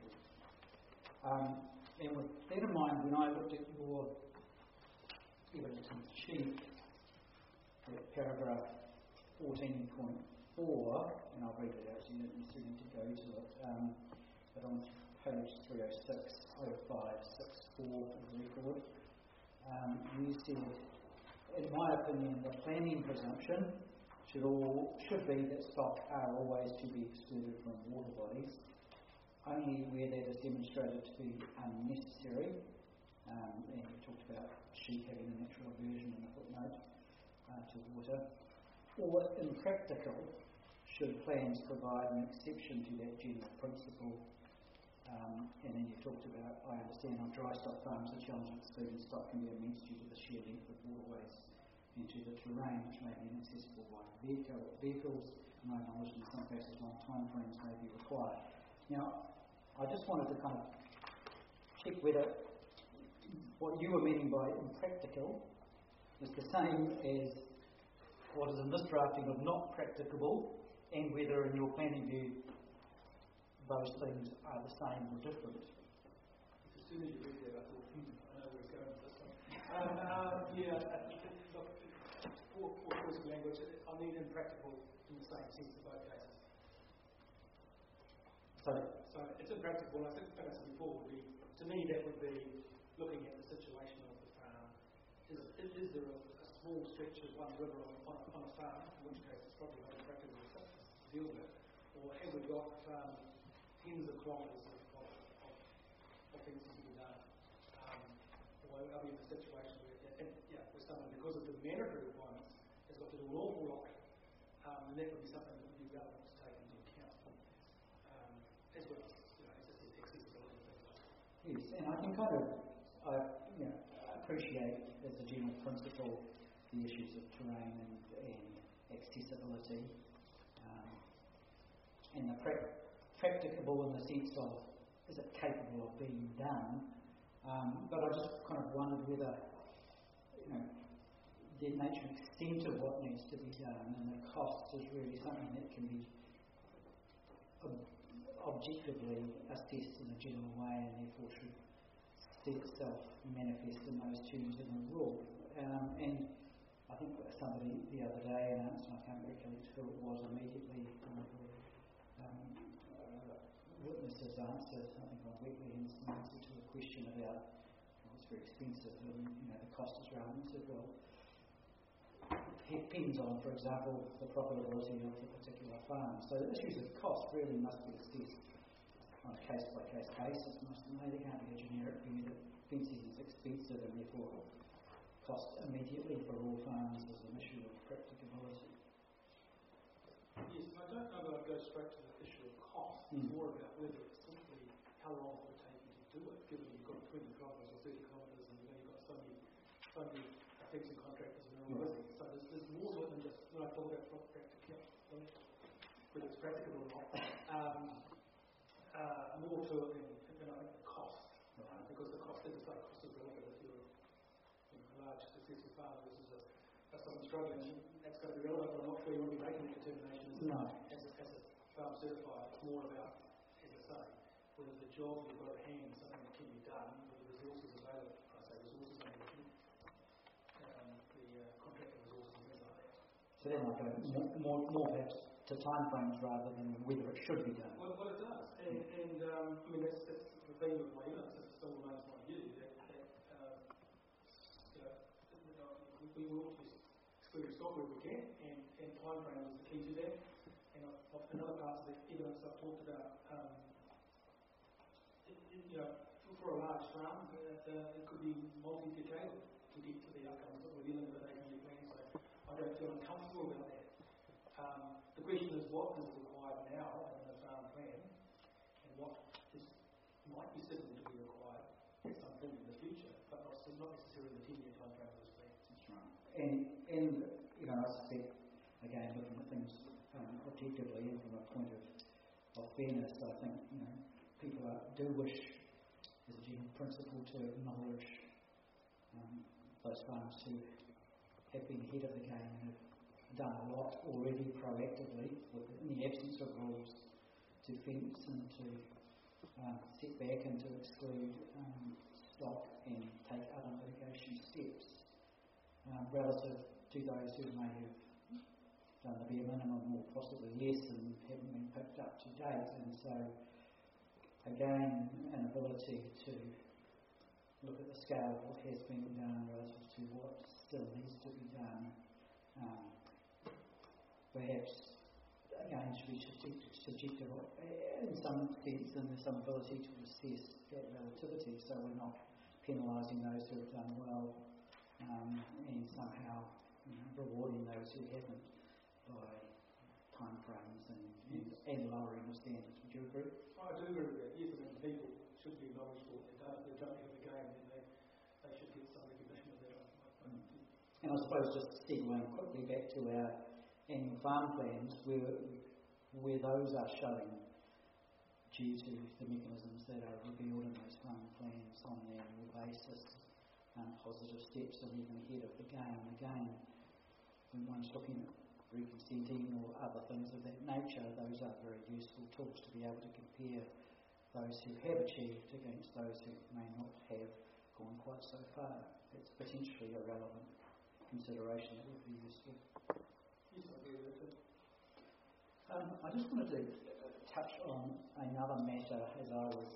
J: And with that in mind, when I looked at your evidence in chief, at paragraph 14.4, and I'll read it out so you don't necessarily need to go to it, but on page 306, 0564 of the record, you said, in my opinion, the planning presumption should be that stock are always to be excluded from water bodies, only where that is demonstrated to be unnecessary, and you talked about sheep having a natural aversion in the footnote to water, or impractical should plans provide an exception to that general principle. And then you talked about, I understand on dry stock farms the challenge of excluding stock can be immense due to the sheer length of waterways and to the terrain which may be inaccessible by vehicles, and I acknowledge in some cases long time frames may be required. Now, I just wanted to kind of check whether what you were meaning by impractical is the same as what is in this drafting of not practicable, and whether in your planning view those things are the same or different.
E: As soon as you read that, I thought, I know where it's going with this one. Look, for choice of language, I mean impractical in the same sense in both cases. So it's impractical, and I think what I said before would be, to me, that would be looking at the situation of the farm. Is there a small stretch of one river on a farm, in which case it's probably not impractical to deal with, or have we got tens of kilometres of things to be done? Or are we in a situation where someone, because of the mandatory requirements, has got to do an awful lot, and that would be something that would be relevant to take into account, as well as, as I said, accessibility and things like that.
J: Yes, and I can kind of appreciate as a general principle the issues of terrain and accessibility, and the practicable in the sense of, is it capable of being done? But I just kind of wondered whether, the nature and extent of what needs to be done and the cost is really something that can be objectively assessed in a general way, and therefore should see itself manifest in those terms in the rule. And I think somebody the other day announced, and I can't recollect who it was immediately, witnesses answered, I think on Wetlands, an answer to a question about it's very expensive and the cost is relevant. Said, well, it depends on, for example, the profitability of the particular farm. So the issues of cost really must be assessed on a case-by-case basis. There can't be a generic view that fencing is expensive and therefore cost immediately for all farms is an issue of practicability.
E: Yes, I don't know that I'd go straight to the issue of cost. It's more about whether it's simply how long it would take you to do it, given you've got 20 kilometres or 30 kilometres and you've got so many fencing contractors and all the rest of it. So there's more to it than just, when I talk about practicality, practical or not. More to it than I think the cost, because the cost is like cost of relative. If you're a large successful farm versus someone struggling, that's going to be relevant. But I'm not sure you want to be making a determination as a farm certified. It's more about, as I say, whether the job you've got at hand is something that can be done with the resources available. I say resources available, the contracting resources and things like that.
J: So then I go more perhaps to timeframes rather than whether it should be done.
E: Well, it does, and I mean that's the theme of my illness. It still remains my view that we will exclude stock where we can, and timeframes is the key to that. And in other parts of the evidence I've talked about, for a large farm, it could be multi-decadal to get to the outcomes that we're dealing with at 8-year plan. So I don't feel uncomfortable about that. The question is what is required now in the farm plan, and what might be certain to be required at some point in the future, but not necessarily in the 10-year time frame of this plan.
J: That's right. And I suspect, again, looking at things objectively and from a point of fairness, I think people do wish, as a general principle, to acknowledge those farms who have been ahead of the game and have done a lot already proactively, in the absence of rules, to fence and to set back and to exclude stock and take other mitigation steps relative to those who may have done the bare minimum or possibly less and haven't been picked up to date. And so, again, an ability to look at the scale of what has been done relative to what still needs to be done. Perhaps, again, should be subjective in some sense, and there's some ability to assess that relativity, so we're not penalising those who have done well and somehow rewarding those who haven't by timeframes and lowering the standards. Would you agree?
E: I do agree with that. Yes, I mean, people should be acknowledged for what they've done. If they're jumping at the game, then they should get some recognition of that.
J: And I suppose just segueing quickly back to our annual farm plans, where those are showing, due to the mechanisms that are revealed in those farm plans on an annual basis, positive steps and even ahead of the game. Again, when one's looking at reconsenting or other things of that nature, those are very useful tools to be able to compare those who have achieved against those who may not have gone quite so far. It's potentially a relevant consideration that would be useful.
E: Yes, I agree with that.
J: I just wanted to touch on another matter as I was,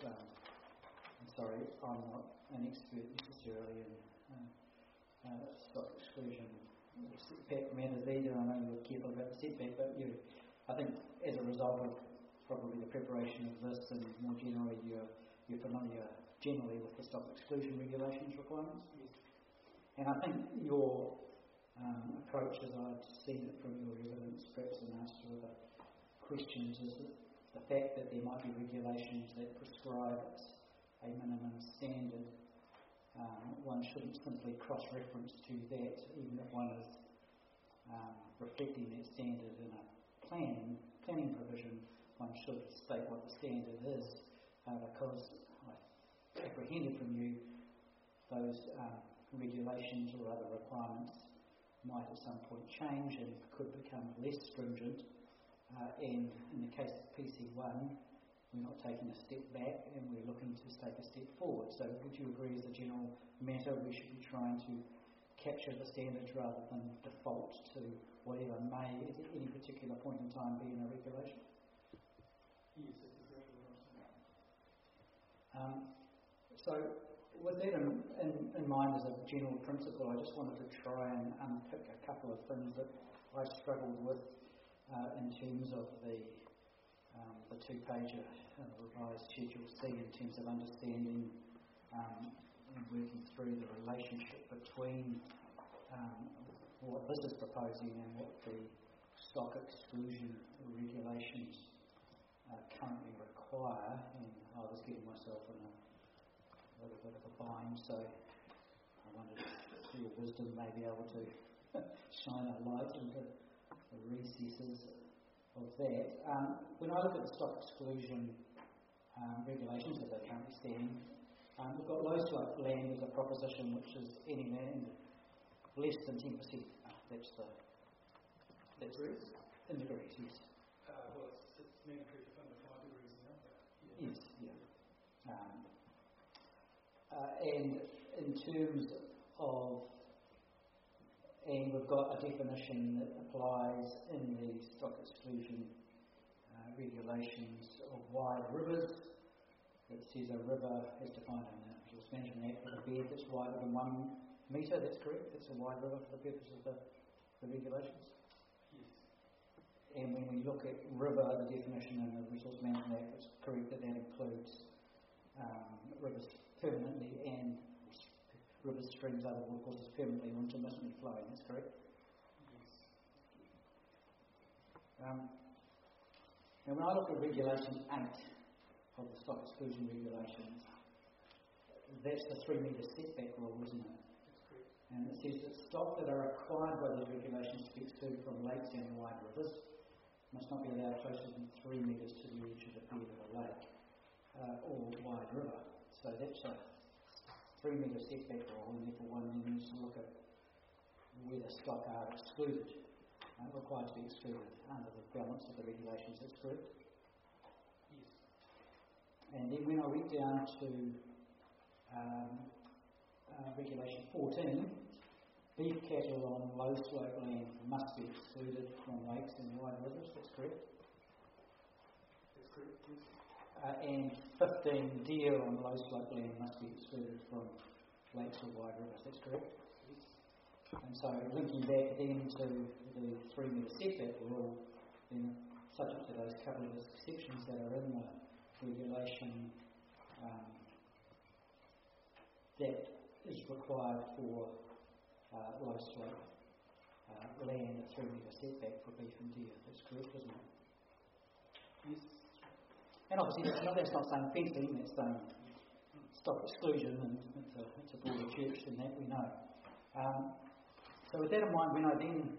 J: I'm not an expert necessarily in stock exclusion or setback matters either. I know you're careful about the setback, but I think as a result of probably the preparation of this and more generally you're familiar generally with the stock exclusion regulations requirements.
E: Yes.
J: And I think your approach, as I've seen it from your evidence, perhaps in answer to other questions, is that the fact that there might be regulations that prescribe a minimum standard, one shouldn't simply cross-reference to that, even if one is reflecting that standard in a planning provision. One should state what the standard is, because I apprehended from you those regulations or other requirements might at some point change and could become less stringent. And in the case of PC1, we're not taking a step back and we're looking to take a step forward. So would you agree as a general matter we should be trying to capture the standards rather than default to whatever may at any particular point in time be in a regulation?
E: Yes, that's exactly what I'm saying.
J: So with that in mind as a general principle, I just wanted to try and unpick a couple of things that I've struggled with in terms of the two-pager revised Schedule C in terms of understanding and working through the relationship between what this is proposing and what the stock exclusion regulations currently require. And I was getting myself in a little bit of a bind, so I wondered if your wisdom may be able to shine a light into the recesses that. When I look at the stock exclusion regulations as they currently stand, we've got low slope land as a proposition, which is any land less than 10%. That's
E: Degrees?
J: in degrees, yes.
E: Well, it's mandatory to fund the 5 degrees now.
J: Yes, yeah. And in terms of, and we've got a definition that applies in the stock exclusion regulations of wide rivers. It says a river, as defined in the Resource Management Act, with a bed that's wider than 1 metre. That's correct. It's a wide river for the purposes of the regulations.
E: Yes.
J: And when we look at river, the definition in the Resource Management Act, it's correct that includes rivers permanently and rivers, streams, other watercourses permanently or intermittently flowing. That's correct?
E: Yes.
J: Now when I look at Regulation 8 of the stock exclusion regulations, that's the 3 metre setback rule, isn't it?
E: That's correct.
J: And it says that stock that are required by these regulations to be excluded from lakes and wide rivers must not be allowed closer than 3 metres to the edge of the bed of a lake or wide river. So that's a 3 metre setback rule, and therefore one then needs to look at whether stock are excluded, required to be excluded under the balance of the regulations. That's correct?
E: Yes.
J: And then when I went down to Regulation 14, beef cattle on low slope land must be excluded from lakes and wide rivers. That's correct?
E: That's correct, yes.
J: And 15, deer on low slope land must be excluded from lakes or wide rivers. That's correct?
E: Yes.
J: And so linking back then to the 3 metre setback rule, then subject to those couple of exceptions that are in the regulation that is required for low slope land, a 3 metre setback for beef and deer. That's correct, isn't it?
E: Yes.
J: And obviously that's not saying fencing, that's saying stock exclusion, and it's a broader church than that, we know. So with that in mind, when I then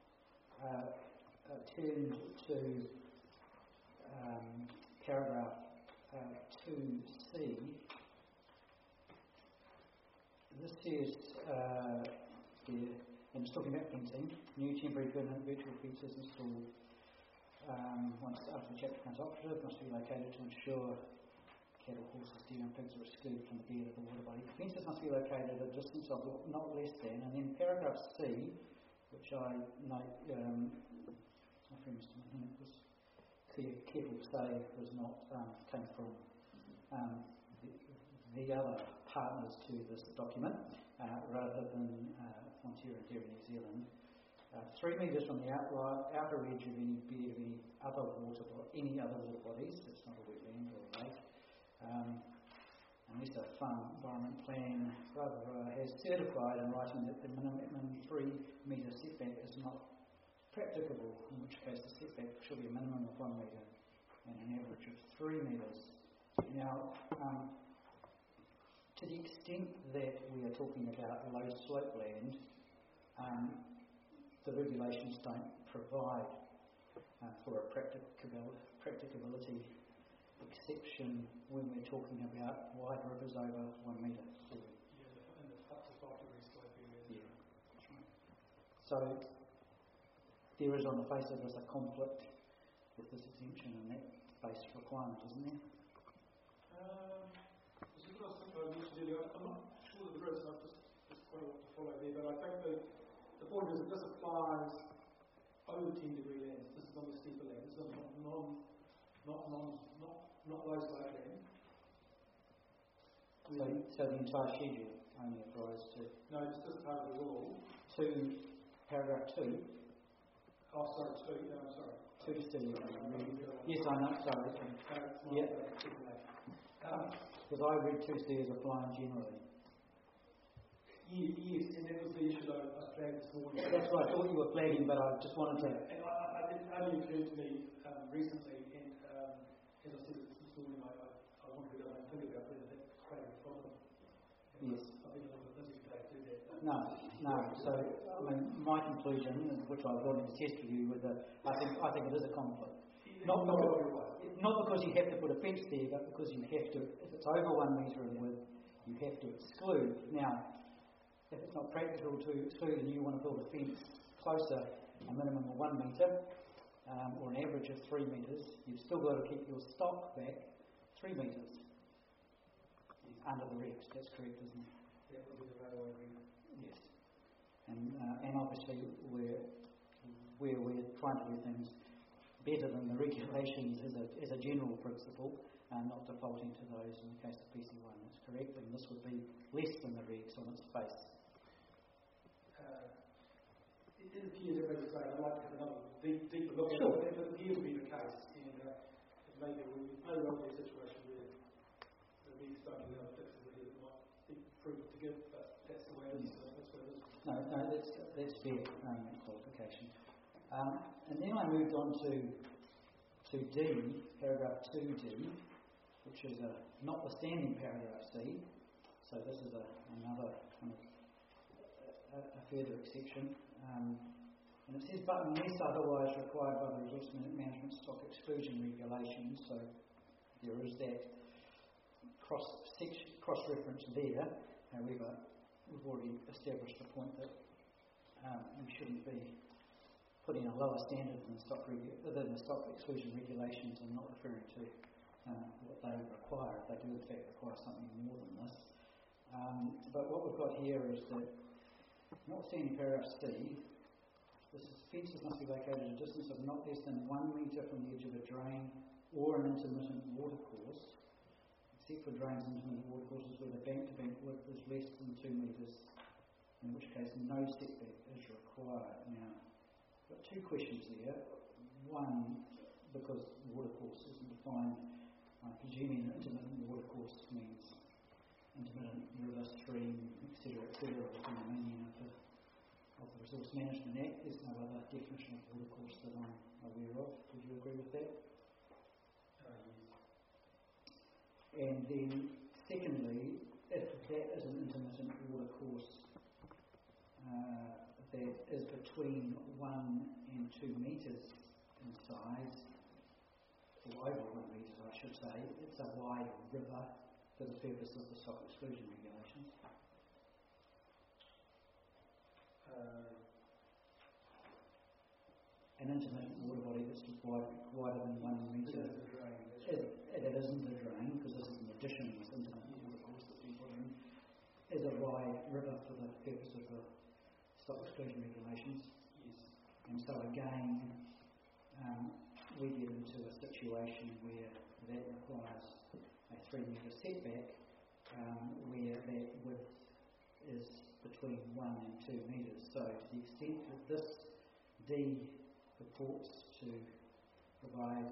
J: turned to paragraph 2C, this says, and it's talking about fencing, new temporary permanent virtual fences installed once after the chapter becomes operative must be located to ensure cattle, horses, deer and pigs are excluded from the bed of the water body. Fences must be located at a distance of not less than, and then paragraph C, which I note, my friend Mr. Mahoney was careful to say was not, came from the other partners to this document, rather than Fonterra and Dairy New Zealand. 3 metres from the outer edge of any bed of any other water bodies, it's not a wetland or a lake, unless a farm environment plan has certified in writing that the minimum 3 metre setback is not practicable, in which case the setback should be a minimum of 1 metre and an average of 3 metres. Now, to the extent that we are talking about low slope land, the regulations don't provide for a practicability exception when we're talking about wide rivers over 1 metre.
E: Yeah, and the up to 5 degrees slope area.
J: Yeah, that's right. So there is on the face of this a conflict with this exemption and that base requirement, isn't there?
E: This is what I think I mentioned earlier. I'm not sure that there is, I've just quite a lot to follow there, but I think the point is that this applies over 10 degree lands. This is on the steeper land. This is on not low slope land.
J: So the entire schedule only applies to...
E: No, it's just part of the rule.
J: To paragraph 2.
E: Oh, sorry, 2. No, I'm sorry.
J: 2 still. Yes, I know. Sorry. Yeah. Because I read 2C as applying generally.
E: Yes, and that was the issue I flagged this morning.
J: That's what I thought you were flagging, but I just wanted to...
E: And it only occurred to me recently, and as I said this morning, I wanted to go and think about whether that created a problem.
J: Yes.
E: I've been a little bit busy today to do that.
J: No. So, I mean, my conclusion, which I've wanted to test with you, I think it is a conflict. Not because you have to put a fence there, but because you have to, if it's over 1 metre in width, you have to exclude. Now, if it's not practical to exclude and you want to build a fence closer, a minimum of 1 metre, or an average of 3 metres, you've still got to keep your stock back 3 metres under the regs. That's correct, isn't it?
E: That would be the railway agreement.
J: Yes. And obviously we're trying to do things better than the regulations as a general principle, not defaulting to those in the case of PC1. That's correct, and this would be less than the regs on its face.
E: It appears, as I say, I'd like to have another deeper look at
J: Sure.
E: it. It appears to be the case, and it may well be a situation where the regs don't have enough flexibility that might be prudent to give, but that's the way it is. That's what it is.
J: No, that's fair qualification. And then I moved on to D, paragraph 2D, which is notwithstanding paragraph C. So this is another kind of a further exception. And it says, but unless otherwise required by the Resource Management Stock Exclusion Regulations, so there is that cross-reference there. However, we've already established the point that we shouldn't be putting a lower standard than the stock exclusion regulations and not referring to what they require, if they do in fact require something more than this. But what we've got here is that, notwithstanding paragraph C, fences must be located at a distance of not less than 1 metre from the edge of a drain or an intermittent watercourse, except for drains and intermittent watercourses where the bank-to-bank width is less than 2 metres, in which case no setback is required. Now, I've got two questions there. One, because watercourse isn't defined, I'm presuming that intermittent watercourse means intermittent river, stream, etc., within the meaning of the Resource Management Act. There's no other definition of watercourse that I'm aware of. Would you agree with that? Yes. And then, secondly, if that is an intermittent watercourse that is between 1 and 2 metres in size, or over 1 metre I should say, it's a wide river for the purpose of the stock exclusion regulations. An intermittent water body that's wider than 1 metre. It isn't a drain, because this is an addition to this intermittent water course that's been put in, is a wide river for the purpose of the stock exclusion regulations. Yes. And so again, we get into a situation where that requires a 3 metre setback, where that width is between 1 and 2 metres. So to the extent that this D purports to provide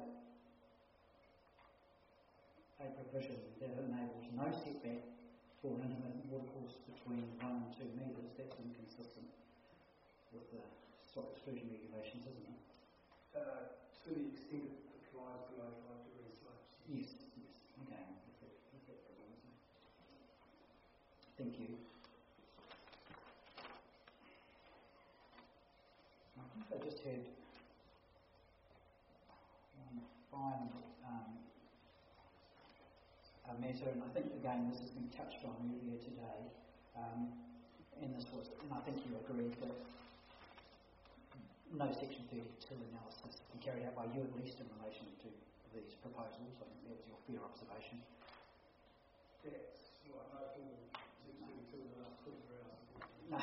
J: a provision that enables no setback for an intermittent watercourse between 1 and 2 metres, that's inconsistent with the stock exclusion regulations, isn't it?
E: To the extent it applies below 5 degree slopes.
J: Yes. Okay. Thank you. I think I just had one final matter, and I think again this has been touched on earlier today, and I think you agreed that no Section 32 analysis has been carried out by you, at least in relation to these proposals. I think that was your fair observation.
E: That's right. No formal Section 32 in the last 24 hours.
J: No.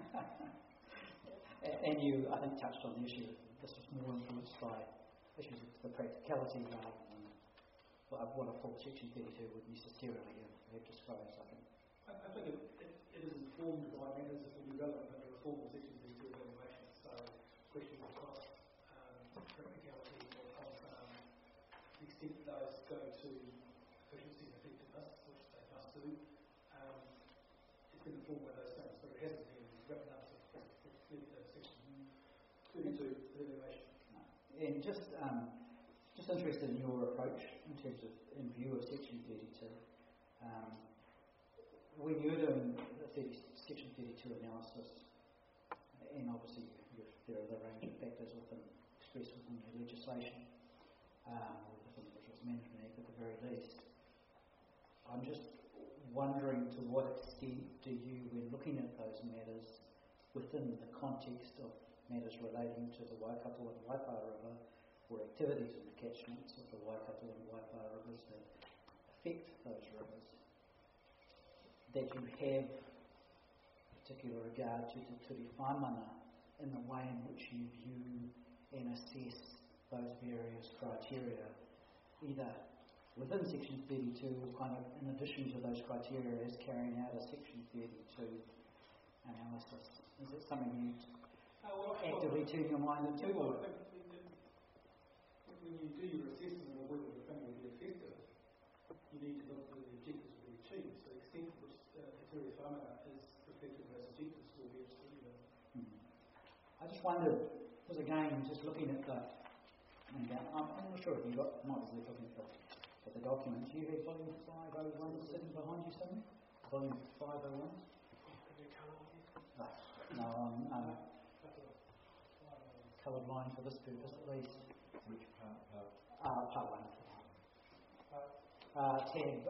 J: And you, I think, touched on the issue that this was more influenced by issues of the practicality rather than what a full Section 32 would necessarily have disclosed, I think.
E: I think it is informed by matters that will be relevant under a formal Section 32 evaluation. So, question of cost, practicality, or on the extent that those go to efficiency and effectiveness, which they must do, it's been informed by those things, but it hasn't been written up to Section 32 evaluation.
J: No. And just interested in your approach in terms of, in view of Section 32. When you're doing the 37 Section 32 analysis, and obviously there are the range of factors expressed within the legislation, or within the Resource Management Act at the very least. I'm just wondering to what extent do you, when looking at those matters within the context of matters relating to the Waikato and Waipawa River, or activities in the catchments of the Waikato and Waipawa rivers that affect those rivers, that you have particular regard to Te Ture Whaimana in the way in which you view and assess those various criteria, either within Section 32 or kind of in addition to those criteria as carrying out a Section 32 analysis. Is it something you actively turn your mind into?
E: Well, I think when you do your assessment of whether the thing will be effective, you need to look at whether the objectives will be achieved. So the extent to which Te Ture Whaimana is reflected in those objectives will be absolutely relevant.
J: I just wondered, because again, just looking at the, I'm not sure if you might be looking at the document. Do you have volume 501 sitting behind you somewhere? Volume 501? No, I'm coloured line for this purpose at least.
A: Which part?
J: Part 1. Tab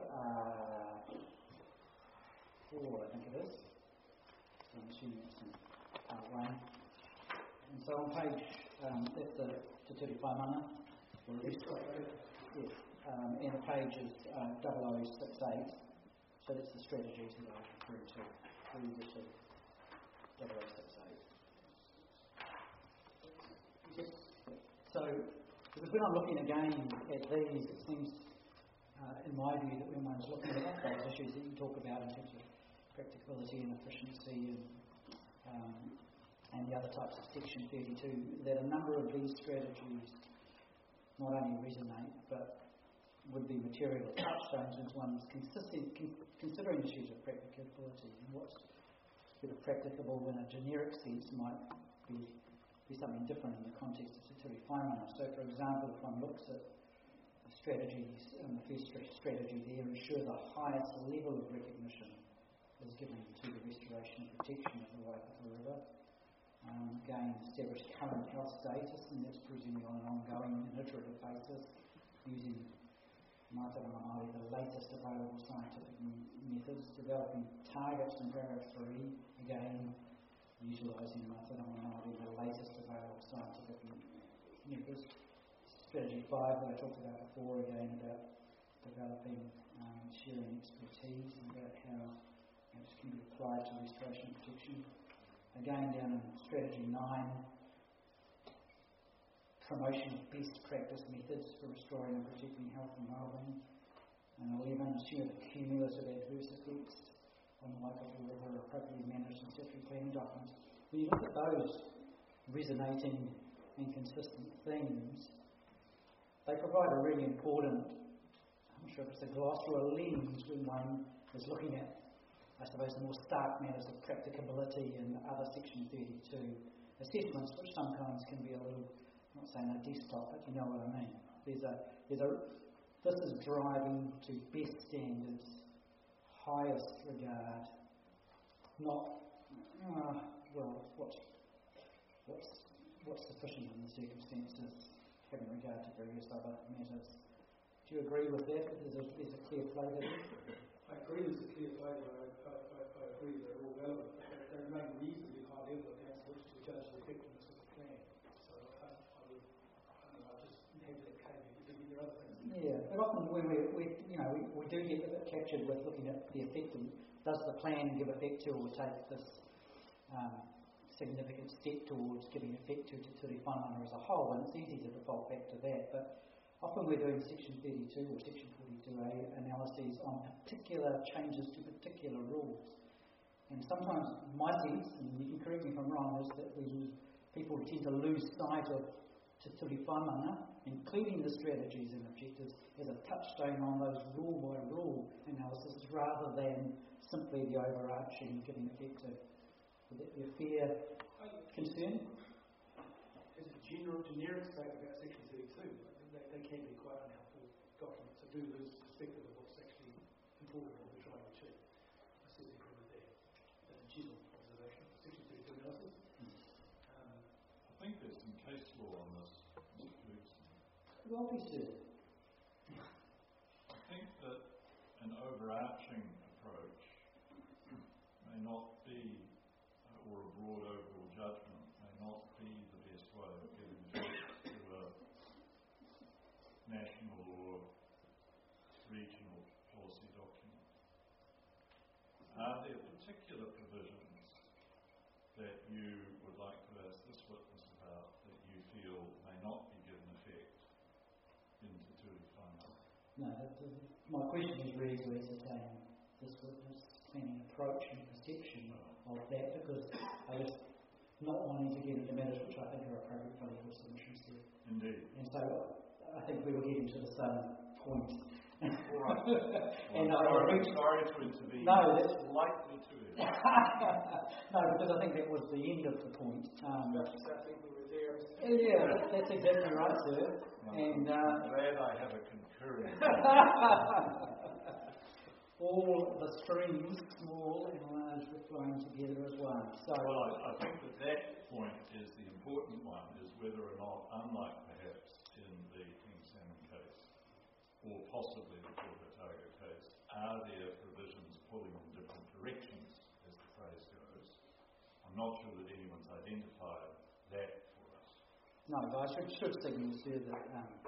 J: 4, I think it is. So I'm assuming it's in part 1. And so on page, that's the Te Ture Whaimana, or at least, yes, and the page is 0068, so that's the strategies that I was referring to, through the 0068. So, because when I'm looking again at these, it seems, in my view, that when one's looking at those issues that you talk about in terms of practicability and efficiency and the other types of Section 32, that a number of these strategies not only resonate, but would be material touchstones as one's considering issues of practicability and what's sort of practicable in a generic sense might be something different in the context of Te Ture Whaimana. So, for example, if one looks at the strategies, the first strategy there, ensure the highest level of recognition is given to the restoration and protection of the Waikato River. Again, establish current health status, and that's presumably on an ongoing and iterative basis, using Ngā Te Reo Māori, the latest available scientific methods, developing targets in paragraph 3, again, utilising Ngā Te Reo Māori, the latest available scientific methods. Strategy 5 that I talked about before, again, about developing, sharing expertise, and about how this can be applied to restoration and protection. Again, down in strategy 9, promotion of best practice methods for restoring and protecting health and wellbeing. And 11, ensure the cumulative adverse effects on the Waikato River are appropriately managed in statutory planning documents. When you look at those resonating and consistent themes, they provide a really important, I'm not sure if it's a gloss or a lens when one is looking at, I suppose, the more stark matters of practicability and other Section 32 assessments, which sometimes can be a little, I'm not saying a desktop, but you know what I mean. This is driving to best standards, highest regard, not what's sufficient in the circumstances, having regard to various other matters. Do you agree with that? There's a clear flavour there?
E: I agree there's a clear flavour. I agree they're all relevant. They remain reasonably high level against which to judge the effectiveness of the plan. So I just have that caveat. There are other things.
J: Yeah, but often when we do get a bit captured with looking at the effect, and does the plan give effect to or take this significant step towards giving effect to Te Ture Whaimana as a whole, and it's easy to default back to that, but often we're doing Section 32 or Section 42A analyses on particular changes to particular rules. And sometimes my sense, and you can correct me if I'm wrong, is that people tend to lose sight of Te Ture Whaimana, including the strategies and objectives, as a touchstone on those rule-by-rule analysis rather than simply the overarching giving effect to. Would that be a fair concern?
E: As a generic statement about Section 32, they can be quite unhelpful documents. I do lose perspective of what's actually important, what we're trying to achieve. I certainly agree with that. As a general
J: well be, sir.
A: I think that an overarching approach may not be, or a broad overall judgment may not be the best way of getting to a national or regional policy document. Are there particular provisions that you would like to ask this witness about that you feel may not be given effect in Te Ture Whānau?
J: No, my question is really to ascertain this witness planning approach and perception of that, because I was not wanting to get into matters which I think are appropriate for legal submissions here.
A: Indeed.
J: And so I think we were getting to the same point.
A: All right.
J: And
A: sorry to intervene.
J: No, that's
A: likely to it.
J: No, because I think that was the end of the point.
E: I think we were there.
J: Yeah, that's exactly right, sir. And
A: I'm glad I have a concurring.
J: All the streams, small and large, were flowing together as one. So,
A: well, I think that point is the important one, is whether or not, unlike perhaps in the King Salmon case, or possibly the Port Otago case, are there provisions pulling in different directions, as the phrase goes. I'm not sure that anyone's identified that for us.
J: no, but I should signal, sir, that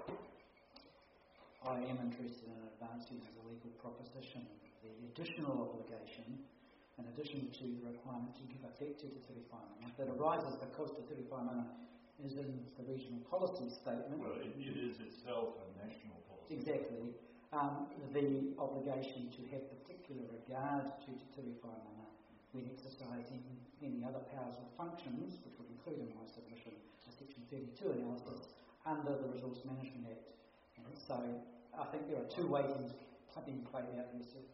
J: I am interested in advancing as a legal proposition the additional obligation, in addition to the requirement to give effect to Te Ture Whānau, that arises because Te Ture Whānau is in the regional policy statement.
A: Well, it is itself a national policy.
J: Exactly. The obligation to have particular regard to Te Ture Whānau when exercising any other powers or functions, which would include in my submission a Section 32 analysis under the Resource Management Act. And so I think there are two ways being played out here, sir.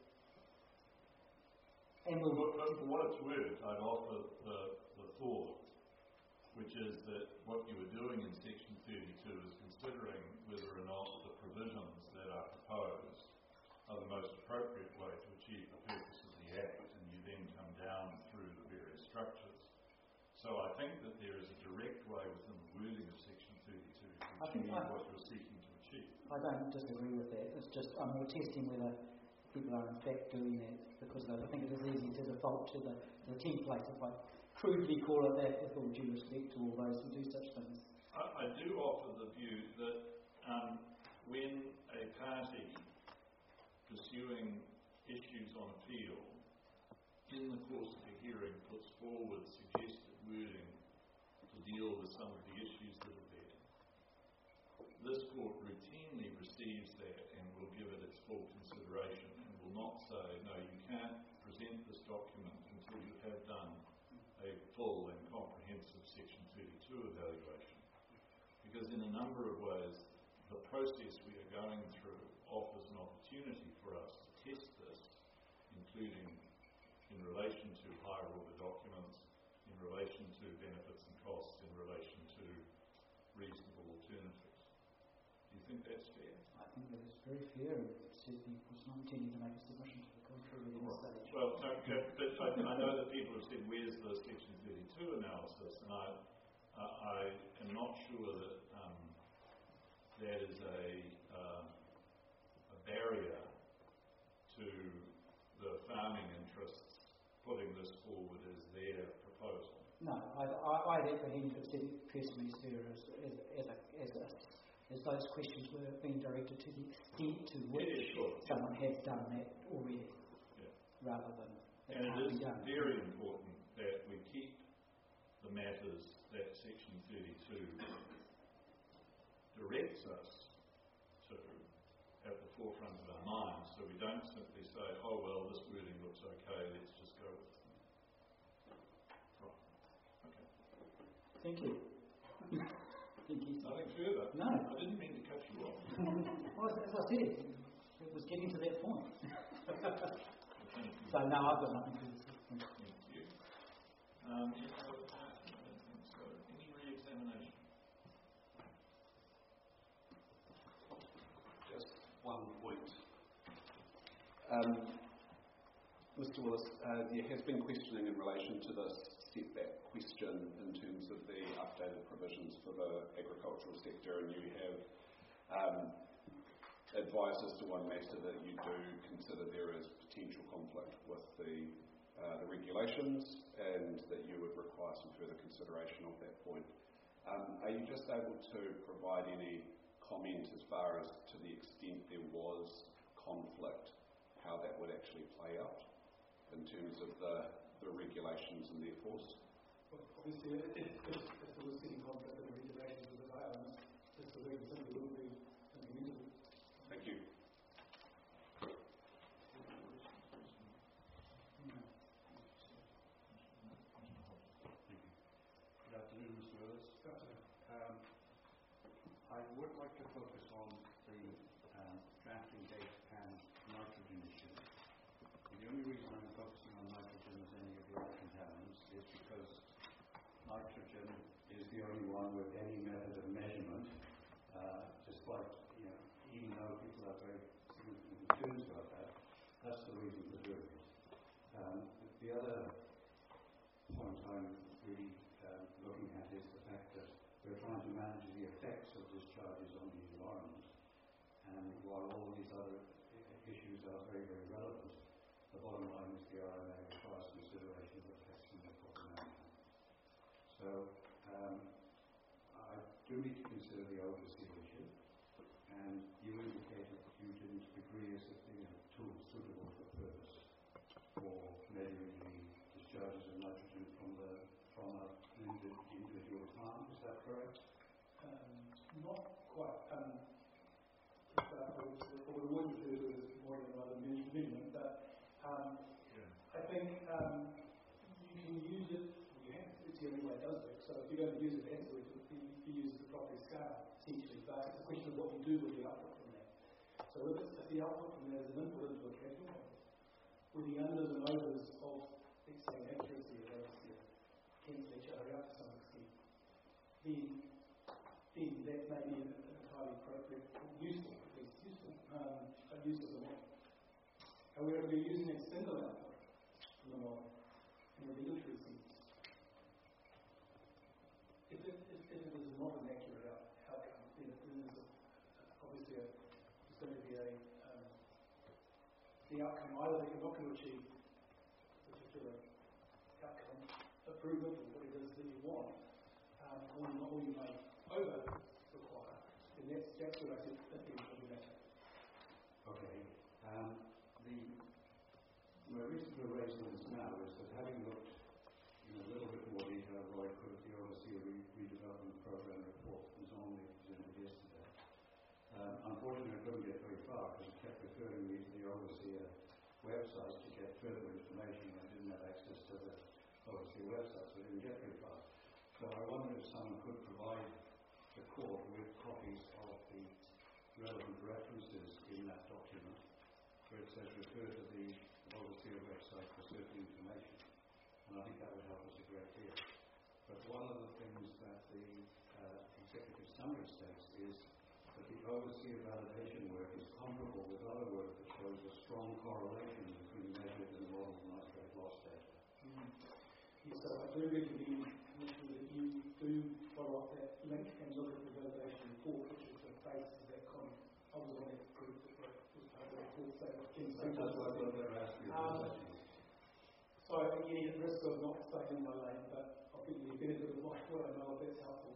J: And
A: for what it's worth, I'd offer the thought, which is that what you were doing in Section 32 is considering whether or not the provisions that are proposed are the most appropriate way to achieve the purpose of the Act, and you then come down through the various structures. So I think that there is a direct way within the wording of Section 32 to achieve what you're seeking to achieve.
J: I don't disagree with that. It's just I'm more testing whether people are in fact doing that, because I think it is easy to default to the template, if I crudely call it that, with all due respect to all those who do such things.
A: I do offer the view that when a party pursuing issues on appeal in the course of a hearing puts forward suggested wording to deal with some of the issues that are there, this court routinely receives that and will give it its full consideration and will not say, no, you can't present this document until you have done a full and comprehensive Section 32 evaluation. Because in a number of ways, the process we are going through offers an opportunity for us to test this, including in relation to higher order documents, in relation to benefits and costs, in relation to reasonable alternatives. Do you think that's fair?
J: I think that is very fair, and certainly was not intending to make a submission to the contrary at this stage.
A: Well, no, but I know that people have said, where's the Section 32 analysis? And I am not sure that that is a barrier to the farming interests putting this forward as their proposal.
J: No, I'd apprehend it personally, sir, as those questions were being directed to the extent to which someone has done that already, rather than it
A: and
J: can't
A: it is
J: be done.
A: very important that we keep the matters that Section 32 directs us to at the forefront of our minds, so we don't simply say, oh well, this wording looks okay, let's just go with it. Right. Okay.
J: Thank you. Thank you.
A: Nothing further?
J: No.
A: I didn't mean to cut you off.
J: Well, as I said, it was getting to that point.
A: Thank you.
J: So now I've got nothing to say.
A: Thank you. I don't think so. Any re-examination?
H: Just one point. Mr. Willis, there has been questioning in relation to this setback question in terms of the updated provisions for the agricultural sector, and you have advise us to one matter that you do consider there is potential conflict with the regulations and that you would require some further consideration of that point. Are you just able to provide any comment as far as to the extent there was conflict, how that would actually play out in terms of the regulations and their force?
E: Well, obviously, if there was any conflict in the regulations of the violence, this will simply will be implemented.
H: Thank you.
G: Good afternoon, Mr. Willis. Good afternoon. I would like to focus on the drafting date and nitrogen issue. The only reason I'm focusing on nitrogen as any of the other contaminants is because nitrogen is the only one with any method of measurement, despite, even though people have very significant concerns about that, that's the reason for doing it. The other point I'm really looking at is the fact that we're trying to manage the effects of discharges on the environment, and while all these other issues are very, very relevant, the bottom line is the RMA requires consideration of effects on the proper management. So I do need to consider the overseas issue, and you indicated that you didn't agree as it being a tool suitable for purpose for measuring the discharges of nitrogen from an individual farm. Is that correct?
E: Not quite. What we would do is more than another measurement, but I think you can use it. You have to. It's the only way it does work. So if you're going to use it, you use the proper scale essentially. But it's a question of what you do with the output from that. So if the output from that is an input into a tracking model, with the unders and overs of, let's say, accuracy of overseer cancel each other out to some extent, then that may be an entirely appropriate, useful, at least useful, but use of the model. However, if you're using a single output from the model in a regulatory sense, if it is not an accurate outcome, then obviously there's going to be the outcome either that you're not going to achieve a particular outcome, improvement, or what it is that you want, or you may over-require, then that's what I think that being problematic.
G: Okay. My reason for raising this now is that having looked in a little bit more detail what I could at the Overseer Redevelopment Programme report that was only presented yesterday. Unfortunately, I couldn't get very far because it kept referring me to the Overseer website to get further information. I didn't have access to the Overseer website, so I didn't get very far. So I wonder if someone could provide the court with copies of the relevant references in that document where it says refer to the Overseer website for certain information. And I think that would help us a great deal. But one of the things that the executive summary states is that the Overseer validation work is comparable with other work that shows a strong correlation between measured and model nitrate loss data.
E: Yes, so I do recommend that you do follow up that link and look at the validation report, which is the basis of that comment. I was on that group that was part of the report, so
G: that's what they're asking.
E: So again, at risk of not staying in my lane, but I'll give you the benefit of what I know if that's helpful.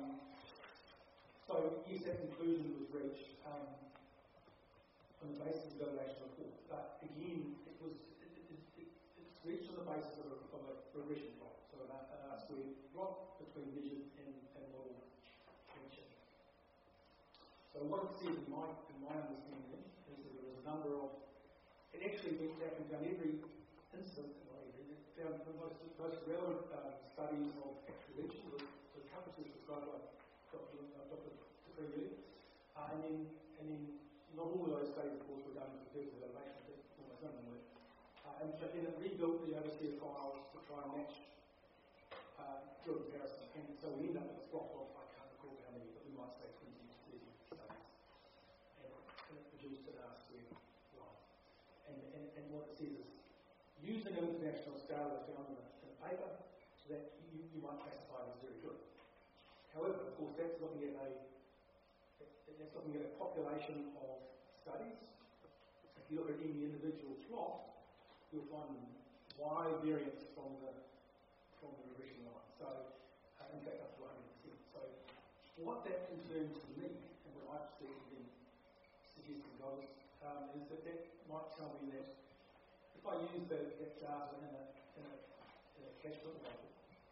E: So yes, that conclusion was reached on the basis of the validation report. But again, it's reached on the basis of a regression plot. So an R-squared plot between measured and model function. So what it says in my understanding is that there was a number of, it actually went back and found every incident, it found the most relevant studies of actual leaching, the companies described by Dr. Tukuri, and then not all of those studies, of course, were done for purposes of validation, but almost none of them were. And so then it rebuilt the Overseer files to try and match to a comparison. And so we end up with a spot of, I can't recall how many, but we might say 20 to 30 studies. And it produced an R-squared line. And what it says is, using an international scale that's found in a paper, that you might classify as very good. However, of course, that's looking at a That's looking at a population of studies. If you look at any individual plot, you'll find wide variance from the regression line. So, in fact, up to 100%. So, what that confirms to me, and what I've been suggesting, guys, is that might tell me that if I use that data in a catchment model,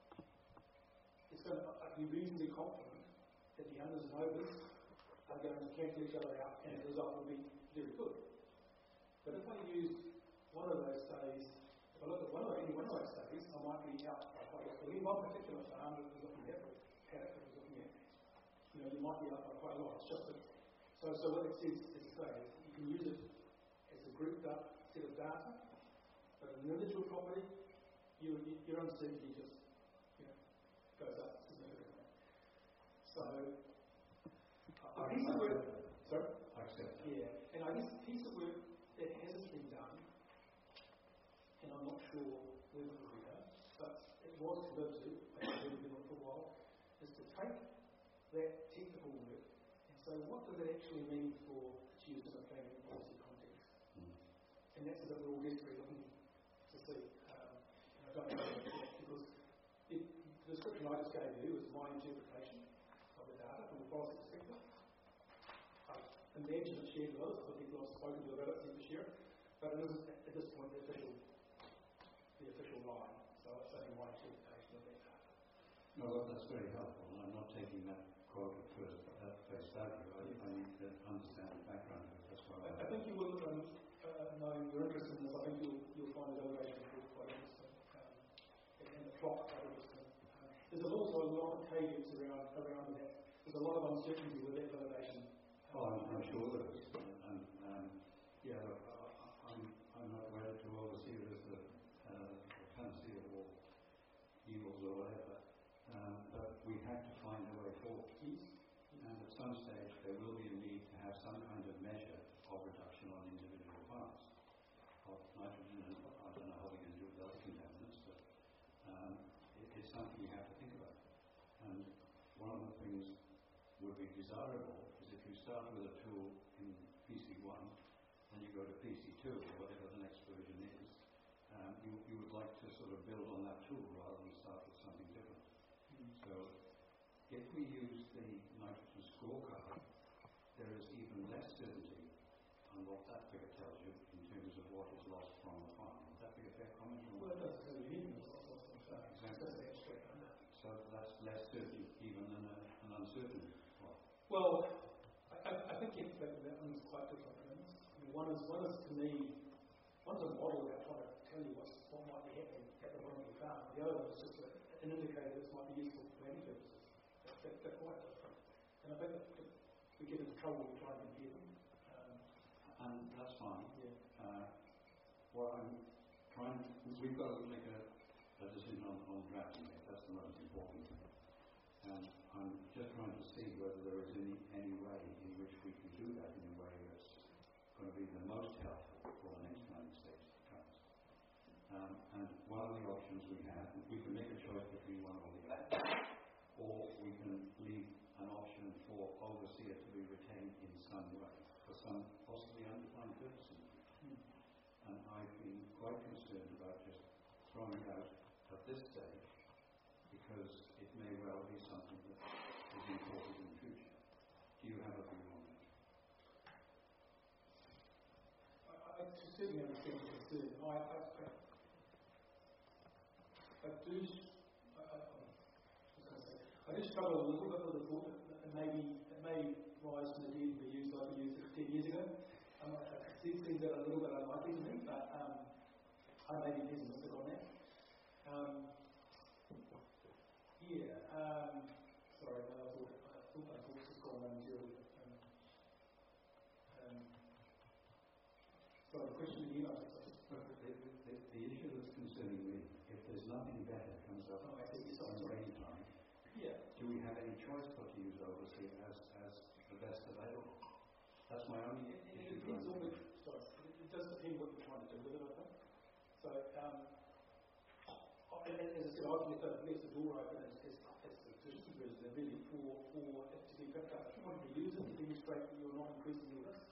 E: it's going to be reasonably confident that the unders and overs are going to cancel each other out, and the result will be very good. But if I use one of those studies, if I look at any one of those studies, I might be out by quite a lot. So in one particular farm that was looking at, or paddock that was looking at, you might be out by quite a lot. It's just that, so what it says is to say you can use it as a grouped up set of data, but in an individual property, your uncertainty just goes up significantly. So a piece of work, sorry?
G: I accept that.
E: Yeah, and I guess a piece of work that hasn't been done, and I'm not sure whether it will be done, but it was committed to, I think we've been on for a while, is to take that technical work and say, what does it actually mean for its use in a planning policy context? And that's what we're all desperately looking to see. I don't know because the description I just gave you is my interpretation of the data from a policy perspective. I imagine it's shared with others, other people I've spoken to about it seem to share it, but it isn't at this point the official line. So it's only my interpretation of that data.
G: No, that's very helpful. I'm not taking that quote at face value. I need to understand the background of it. That's why
E: I think you will, knowing your interest in this, I think you'll find the evaluation report quite interesting. And the plot quite interesting. There's also a lot of caveats around that. There's a lot of uncertainty with that validation.
G: I'm sure there is. I'm not wedded to oversee it as the panacea of all evils or whatever. But we have to find a way forward. And at some stage there will be a need to have some kind of measure of reduction on individual parts of nitrogen, and I don't know how we're going to do it with other contaminants, but it's something you have to think about. And one of the things would be desirable is if you start with a tool in PC1 and you go to PC2 or whatever the next version is, you would like to sort of build on that tool rather than start with something different. So if we use the nitrogen scorecard, there is even less certainty on what that figure tells you in terms of what is lost from the farm. Would that be a fair comment?
E: Well, it does tell you anything that's lost from the farm.
G: Exactly. So that's less certain even than an uncertain one.
E: Well, I think you have to think that one's quite different things. I mean, one is to me, one's a model about trying to tell you what might be happening at the bottom of the farm. The other one is just an indicator that might be useful for planning purposes. They're quite different. And I think that we get into trouble when we try and compare them.
G: And that's fine.
E: Yeah.
G: What I'm trying to, we've got to make a decision on drafting it. That's the most important thing. And I'm just trying to see whether there is any way in which we can do that in a way that's going to be the most helpful for the next planning stage that comes. And one of the options we have, we can make a choice between one or the other, or we can leave an option for overseer to be retained in some way for some possibly undefined purpose in the future. And I've been quite concerned about just throwing it out at this stage because it may well be something that is important in the future. Do you have a view on that?
E: I certainly understand the concern. I do struggle a little bit with the thought that it may rise from the dead and be used like we used it 10 years ago. It seems that a little bit unlikely to me, but I may be pessimistic on that. Sorry, no, I thought my thoughts had gone momentarily. Sorry, the question again,
G: the issue that's concerning me, if there's nothing better comes up in rain time, do we have any choice but to use overseer as the best available? That's my only issue.
E: It does depend what you're trying to do with it, I think. So, as I said, I've left the door open as the traditional version. They're really for it to be picked up. If you wanted to use it to demonstrate that you're not increasing your risk,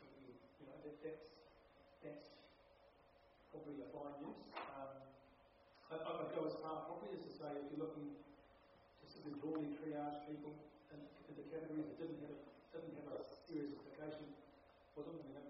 E: that's probably a fine use. I'd go as far probably as to say if you're looking to sort of broadly triage people into categories that didn't have a serious implication for them, then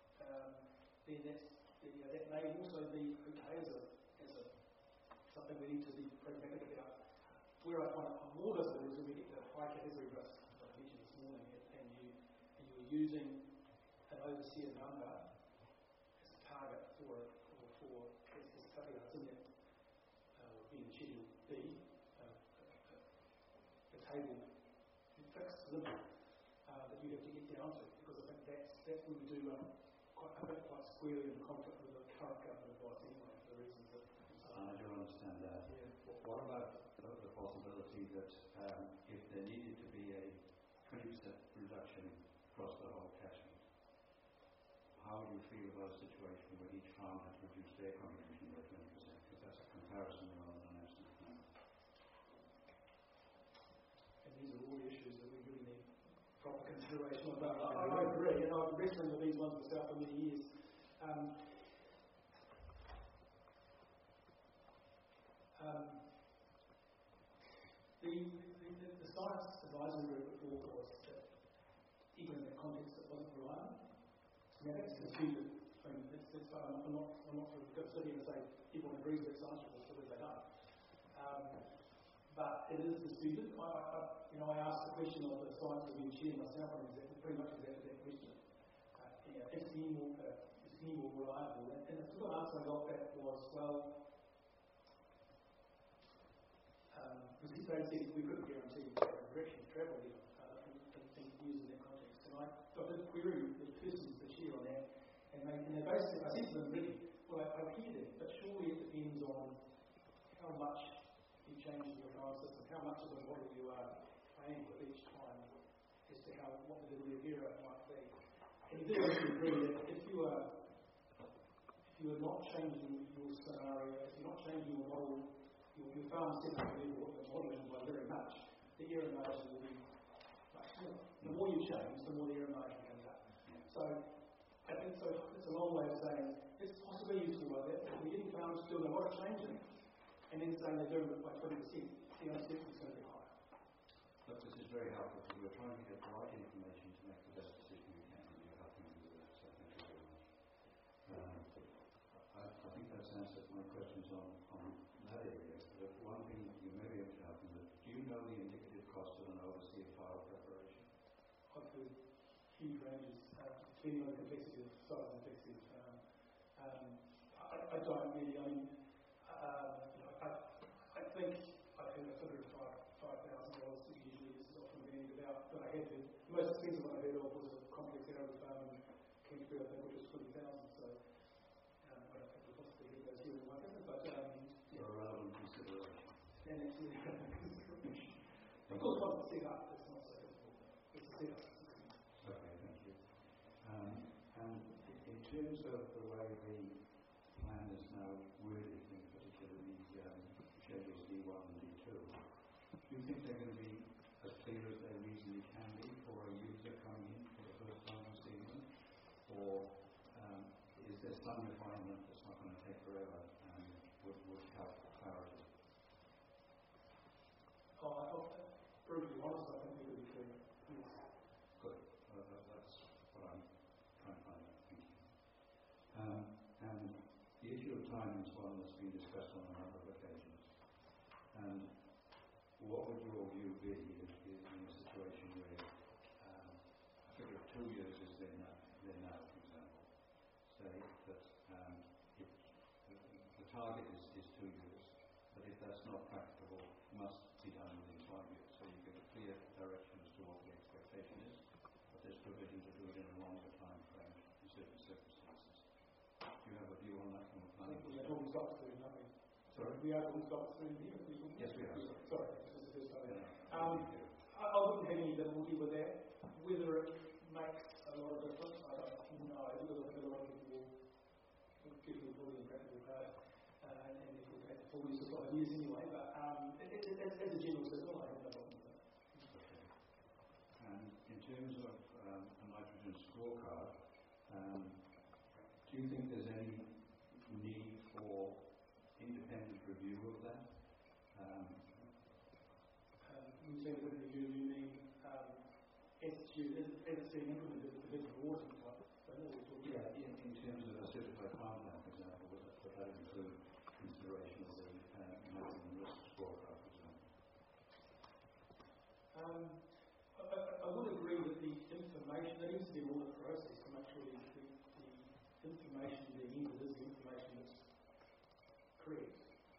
E: that may also be okay as something we need to be pragmatic about. Where I find it more difficult is when we get to high category risk, as I mentioned this morning, and you're using an overseer number as a target for as caveats in that in Schedule B, a table fixed limit that you have to get down to, because I think that's where we do quite squarely in conflict with the current government advice anyway, for the reasons that.
G: I do understand that.
E: Yeah.
G: What about the possibility that if there needed to be a 20% reduction across the whole catchment, how would you feel about a situation where each farm had reduced their contribution by 20%? Because that's a comparison rather than an absolute number.
E: And these are all issues that we really need proper consideration of. I agree, and I've been wrestling with these ones myself for many years. The science advisory group report was that even in that context it wasn't reliable. Now that's disputed. I'm not sort of sitting and say everyone agrees with science reports because they don't. But it is disputed. I asked the question of the science review chair myself, and pretty much exactly that question. Is he more reliable? And the sort of answer I got back was, well, because he said we couldn't guarantee the direction of travel in using that context. And I did query the person, the chair on that, and they basically, I said to them really, well, I hear that, but surely it depends on how much you change your farm system, how much of the model you are playing with each time, as to what the degree of error might be. And he did actually agree that if you are not changing your scenario, if you're not changing your model, your farm setup level of the modelling by very much, the error margin will be much smaller. The more you change, the more the error margin comes up. So I think it's a long way of saying it's possibly useful like that. If we're getting farmers to do a lot of changing, and then saying they're doing it by 20%, the uncertainty is going to be higher.
G: Look, this is very helpful because we're trying to get the right information to make the best decision we can, and you're helping me with that, so thank you very much. I think that's answered my questions on that area. But one thing you may be able to help me with, do you know the indicative cost of an overseas file preparation?
E: I've heard huge ranges, depending on the complexity of size and complexity of farm. I don't really, I think I've heard a figure of $5,000 usually is often bandied about, but I have heard, the most expensive one I heard of was a complex area farm in Canterbury, I think, which was $20,000, so I don't think we'll possibly get those here in the market, but
G: a relevant consideration.
E: And it's really relevant consideration. Of course, once it's set up, it's not so difficult. It's a setup.
G: Okay, thank you. And in terms of the way the plan is now worded, in particular the Schedules D1 and D2, do you think they're going to be as clear as they reasonably can be for a user coming in for the first time and seeing them? Or is there some refinement that's not going to take forever and would help clarity?
E: Brutally honest, I think we would be clear. Yes.
G: Good. That's what I'm trying to find out. Thank you. And the issue of time is one that's been discussed on a number of occasions. And what would your view be in a situation where a figure of 2 years is there now, for example? Say that if the target is 2 years, but if that's not practicable, it must be done within 5 years. So you get a clear direction as to what the expectation is, but there's provision to do it in a longer time frame in certain circumstances. Do you have a view on that from a planning perspective?
E: We are talking stocks doing nothing.
G: Sorry?
E: We are talking stocks doing here.
G: Yes, we are.
E: Sorry, this is the first time. I wouldn't have any difficulty with that. Whether it makes a lot of difference, I don't know. I think a lot of people will give you a fully impractical card, and it will take the full use of 5 years anyway. But as a general signal, I have no problem with that.
G: scorecard, do you think there's any need for independent review of that?
E: When you say with review, you mean as it's being implemented with the business water type?
G: Yeah, in terms of a certified farmland, for example, would that include consideration of the maximum risk scorecard, for example?
E: I would agree that the information, there needs to be an audit process to make sure the information being entered is the information that's correct.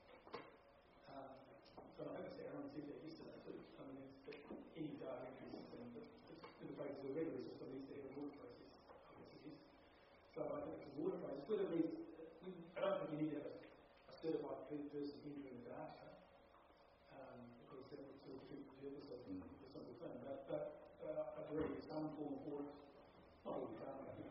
E: But I think it's Aaron said that yesterday too. I mean, it's any data entry system that in the face of a regular system needs to have an audit process, I guess it is. So I think it's an audit process. Whether it is, I don't think you need to have a certified person entering the data, because that would sort of defeat the purpose of the simple thing. But I agree, some form of audit, not all the time, but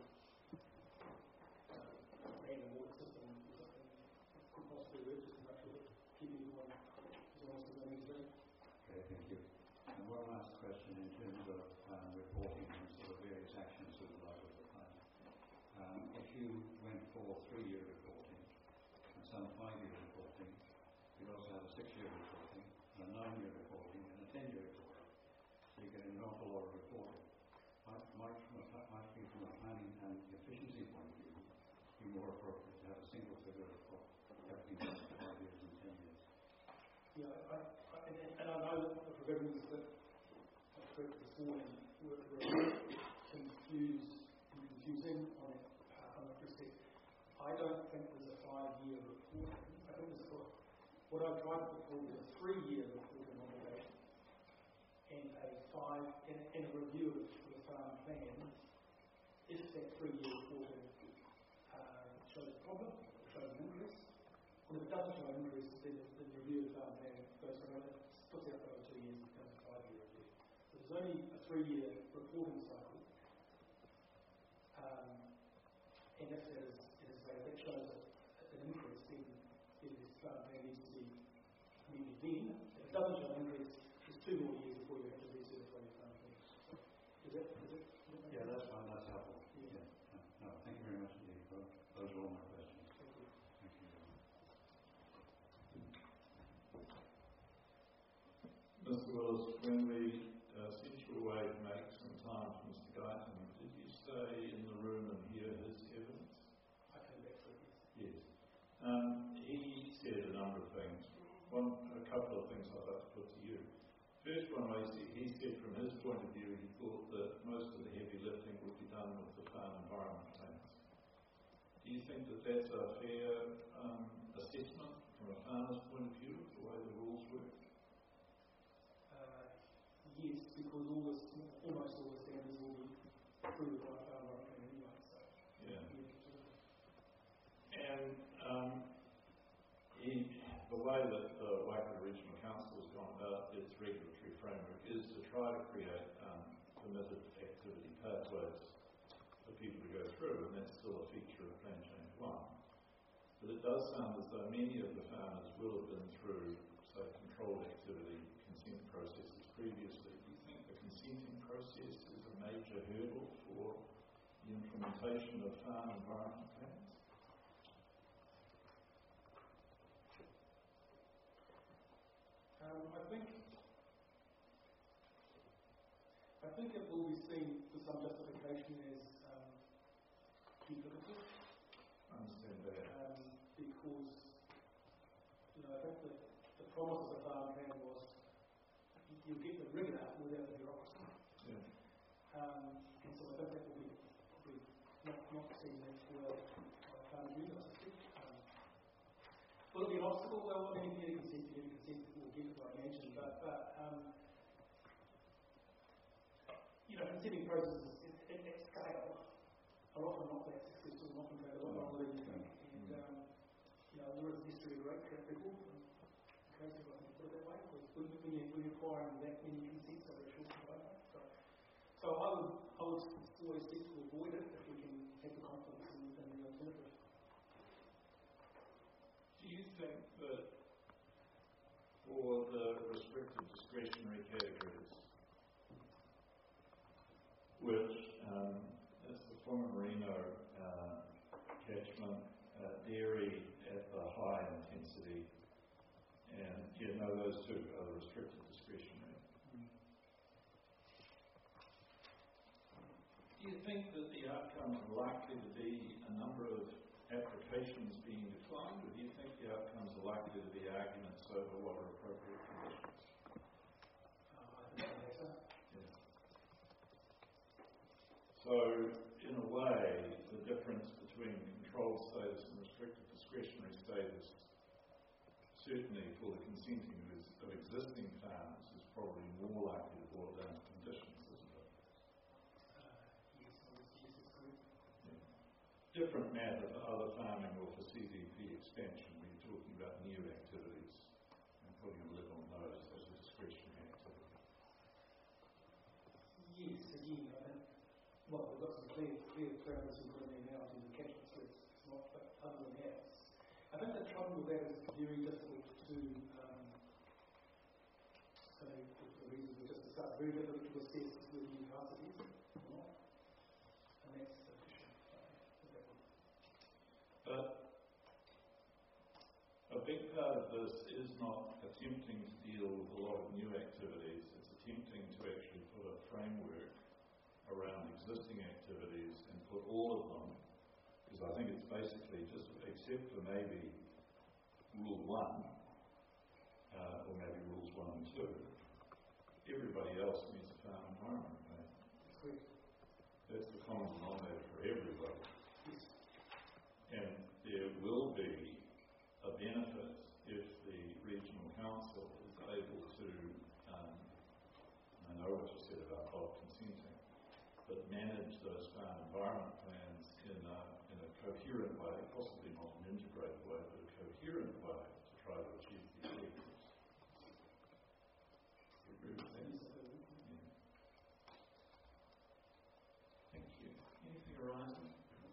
E: random audit system could possibly work just to make sure that keeping everyone as honest as they need to be.
G: Okay, thank you. And one last question in terms of reporting and sort of various actions that are likely to plan. If you went for 3-year reporting and some 5-year reporting, you'd also have a 6-year reporting, a 9-year reporting, and a 10-year reporting. So you get an awful lot of reporting. Might be from a planning and efficiency point of view, be more appropriate to have a single figure of everything for 5 years and 10 years.
E: Yeah, and I know that the provisions that I spoke this morning were confusing on that respect. I don't think there's a 5-year reporting. I think there's what I've tried to call is a 3-year reporting obligation and a review of the farm plan. If that 3-year reporting shows a problem, shows an increase, and if it doesn't show an increase, then the review of the farm plan goes for another, puts out for 2 years and becomes a 5-year review. So there's only a 3-year reporting cycle, and if that shows an increase, then this farm plan needs to be amended then. If it doesn't show an increase, there's 2 more years before you have to recertify your farm plan. So,
G: yeah, that's fine, that's helpful. Yeah. No, thank you very much indeed. Those are all my questions.
E: Thank you.
G: Thank you.
A: Mr. Willis, when we sent you away to make some time for Mr. Guyton, did you stay in the room and hear his evidence?
E: I came back for it,
A: yes. He said a number of things. A couple of things I'd like to put to you. First one, he said from his point of view, he thought that most of the heavy lifting would be done with the farm environment plans. Do you think that that's a fair assessment from a farmer's point of view of the way the rules work?
E: Yes, because almost all the standards will be approved by farm environment anyway. So
A: yeah. And the way that the Waikato Regional Council has gone about its regulatory framework is to try to create permitted activity pathways for people to go through, and that's still a feature of Plan Change 1. But it does sound as though many of the farmers will have been through, say, controlled activity consent processes previously. Do you think the consenting process is a major hurdle for the implementation of farm environment plans?
E: I think it will be seen with some justification as duplicative.
A: I understand that.
E: Because, I think that the promise of the farm plan was you'll get the rigour without the bureaucracy.
A: Yeah.
E: And so I think that will be probably not seen as well by farmers either, I suspect. Will it be an obstacle? Well, I mean, if you get a consent, we'll get it, I imagine. But consenting processes at scale are often not that successful, and often take a lot longer than you think. And there is a history of great track record, in case if I can put it that way, when you're acquiring that many consents over a short time. So I would always seek to avoid it if we can have the confidence in the alternative.
A: Do you think that for the restricted discretionary categories, which Tonga Merino catchment, dairy at the high intensity, and those two are the restricted discretionary. Do you think that the outcome is likely to be a number of applications being declined, or do you think the outcomes are likely to be arguments over what are appropriate conditions?
E: I think so.
A: Yeah. So, in a way, the difference between controlled status and restricted discretionary status, certainly for the consenting of existing farms, is probably more likely to boil down to conditions, isn't it?
E: Yes, it's correct.
A: Yeah. Different matter for other farming or for CVP expansion, when you're talking about new activities and putting a lid on those as a discretionary activity.
E: Yes, again, I think, well, we've got some clear parameters in front of me now in the catchment strips. It's not, but other than that, I think the trouble with that is it's very difficult to, so for the reasons we just discussed, very difficult to assess whether you pass it is or not. And that's the issue.
A: But a big part of this is not attempting to deal with a lot of new activities. It's attempting to actually put a framework around existing activities and put all of them, because I think it's basically just, except for maybe Rule 1, or maybe Rules 1 and 2, everybody else needs a farm environment plan. That's the common denominator for everybody. And there will be a benefit if the regional council is able to, I know what you said about bulk consenting, but manage those farm environment plans in a coherent way, possibly not an integrated way, but a coherent way to try to achieve the objectives. You agree with that? Yeah. Thank you. Anything arising?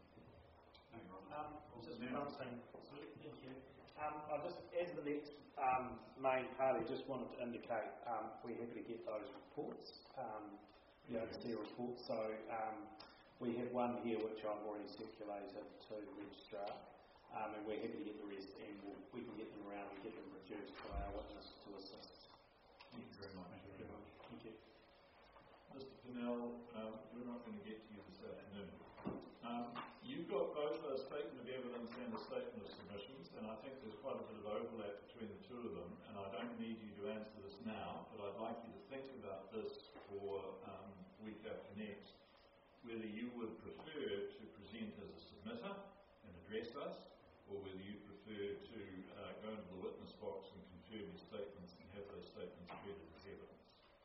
K: Just one thing. Thank you. I just, as the next main party, just wanted to indicate we're happy to get those reports, the overseer reports. So we have one here which I've already circulated to the registrar, and we're happy to get the rest, and we can get them around and get them produced by our witness to assist.
A: Thank you very much.
K: Thank you.
A: Mr. Pennell, we're not going to get to you this afternoon. You've got both a statement of evidence and a statement of submissions, and I think there's quite a bit of overlap between the two of them, and I don't need you to answer this now, but I'd like you to think about this for week after next, whether you would prefer to present as a submitter and address us, or whether you prefer to go into the witness box and confirm your statements and have those statements treated as evidence.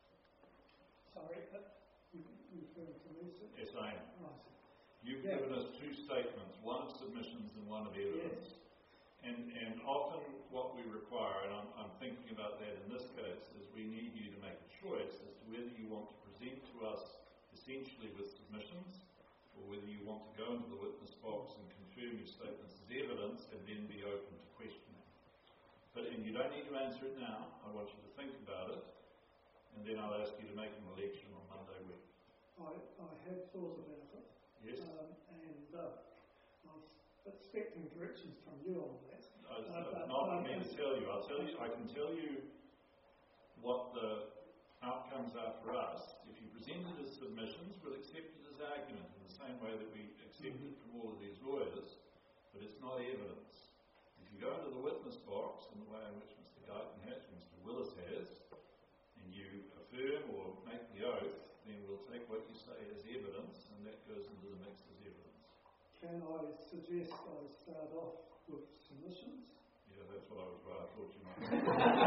E: Sorry, you're referring to me, sir?
A: Yes, I am.
E: Oh,
A: You've given us two statements, one of submissions and one of evidence.
E: Yes.
A: And often what we require, and I'm thinking about that in this case, is we need you to make a choice as to whether you want to present to us essentially with submissions, or whether you want to go into the witness box and confirm your statements as evidence and then be open to questioning. And you don't need to answer it now. I want you to think about it, and then I'll ask you to make an election on Monday week.
E: I have thought about it.
A: Yes.
E: And I was expecting directions from you on that.
A: Not for me to tell you. I can tell you what the outcomes are for us. If you present it as submissions, we'll accept it as argument in the same way that we accept it from all of these lawyers, but it's not evidence. If you go into the witness box in the way in which Mr. Guyton has, Mr. Willis has, and you affirm or make the oath, then we'll take what you say as evidence, and that goes into the mix as evidence.
E: Can I suggest I start off with submissions?
A: Yeah, that's what I thought you might say.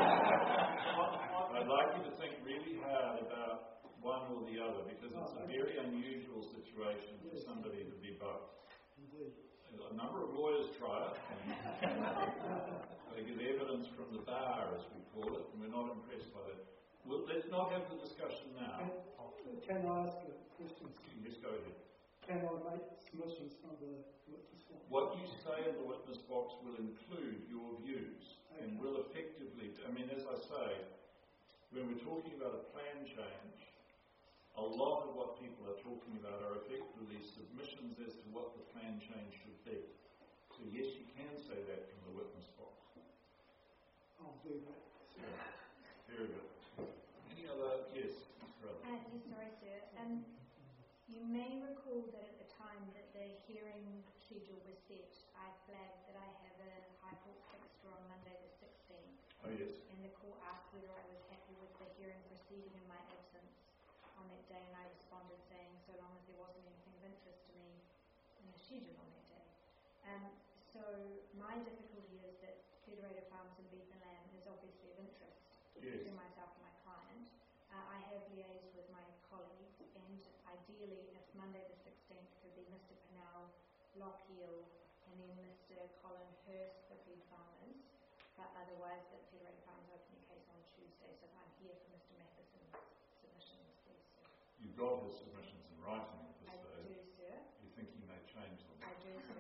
A: I'd like you to think really hard about one or the other, because it's a very unusual situation for somebody to be both.
E: Indeed.
A: A number of lawyers try it, and they give evidence from the bar, as we call it, and we're not impressed by that. Well, let's not have the discussion now.
E: Can I ask a question?
A: Yes, go ahead.
E: Can I make submissions from the witness box?
A: What you say in the witness box will include your views, and will effectively, as I say, when we're talking about a plan change, a lot of what people are talking about are effectively submissions as to what the plan change should be. So yes, you can say that from the witness box.
E: I'll do that.
A: Yeah. Very good. Any other? Yes, Mr.
L: Yes, sorry, sir. You may recall that at the time that the hearing schedule was set, I flagged that I have a High Court fixture on Monday the 16th.
A: Oh, yes.
L: And the court asked whether I was happy with the hearing proceeding in my absence on that day, and I responded saying so long as there wasn't anything of interest to me in the schedule on that day. So my difficulty is that Federated Farms and Beef and Lamb is obviously of interest to myself and my client. I have liaised with my colleagues, and ideally, if Monday the 16th could be Mr. Pennell, Lockhill, and then Mr. Colin Hurst for Feed Farmers, but otherwise that Federated Farms open your case on Tuesday, so I'm here for Mr. Matheson's submissions, please, sir.
A: You've got his submissions in writing at this stage.
L: I do, sir.
A: You think he may change them?
L: I do, sir.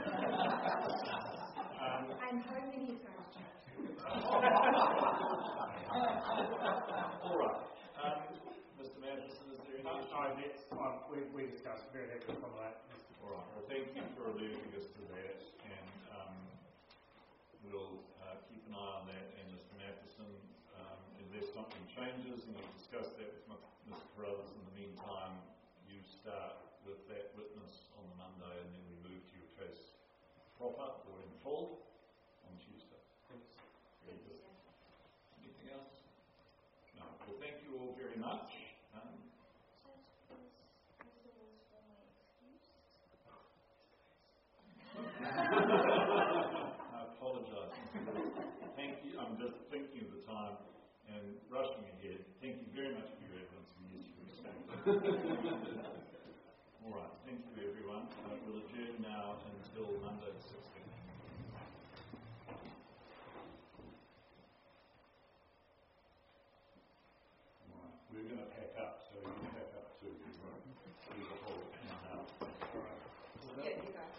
L: I'm hoping he's going to change them.
A: All right. Mr. Matheson, is there any issue?
K: No, that's fine. We discussed. Very happy to accommodate.
A: All right. Well, thank you for alerting us to that, and we'll keep an eye on that. And Mr. Matheson, unless something changes, and we'll discuss that with Mr. Carruthers in the meantime, you start with that witness on the Monday, and then we move to your case proper or in full on Tuesday.
K: Thanks.
A: Very good. Anything else? No. Well, thank you all very much. I apologise. Thank you. I'm just thinking of the time and rushing ahead. Thank you very much for your evidence. Yes, you received it. All right. Thank you, everyone. We'll adjourn now until Monday the 16th. All right. We're going to pack up, so you pack up too. There's a whole in-house. All right.
F: Yeah, you go.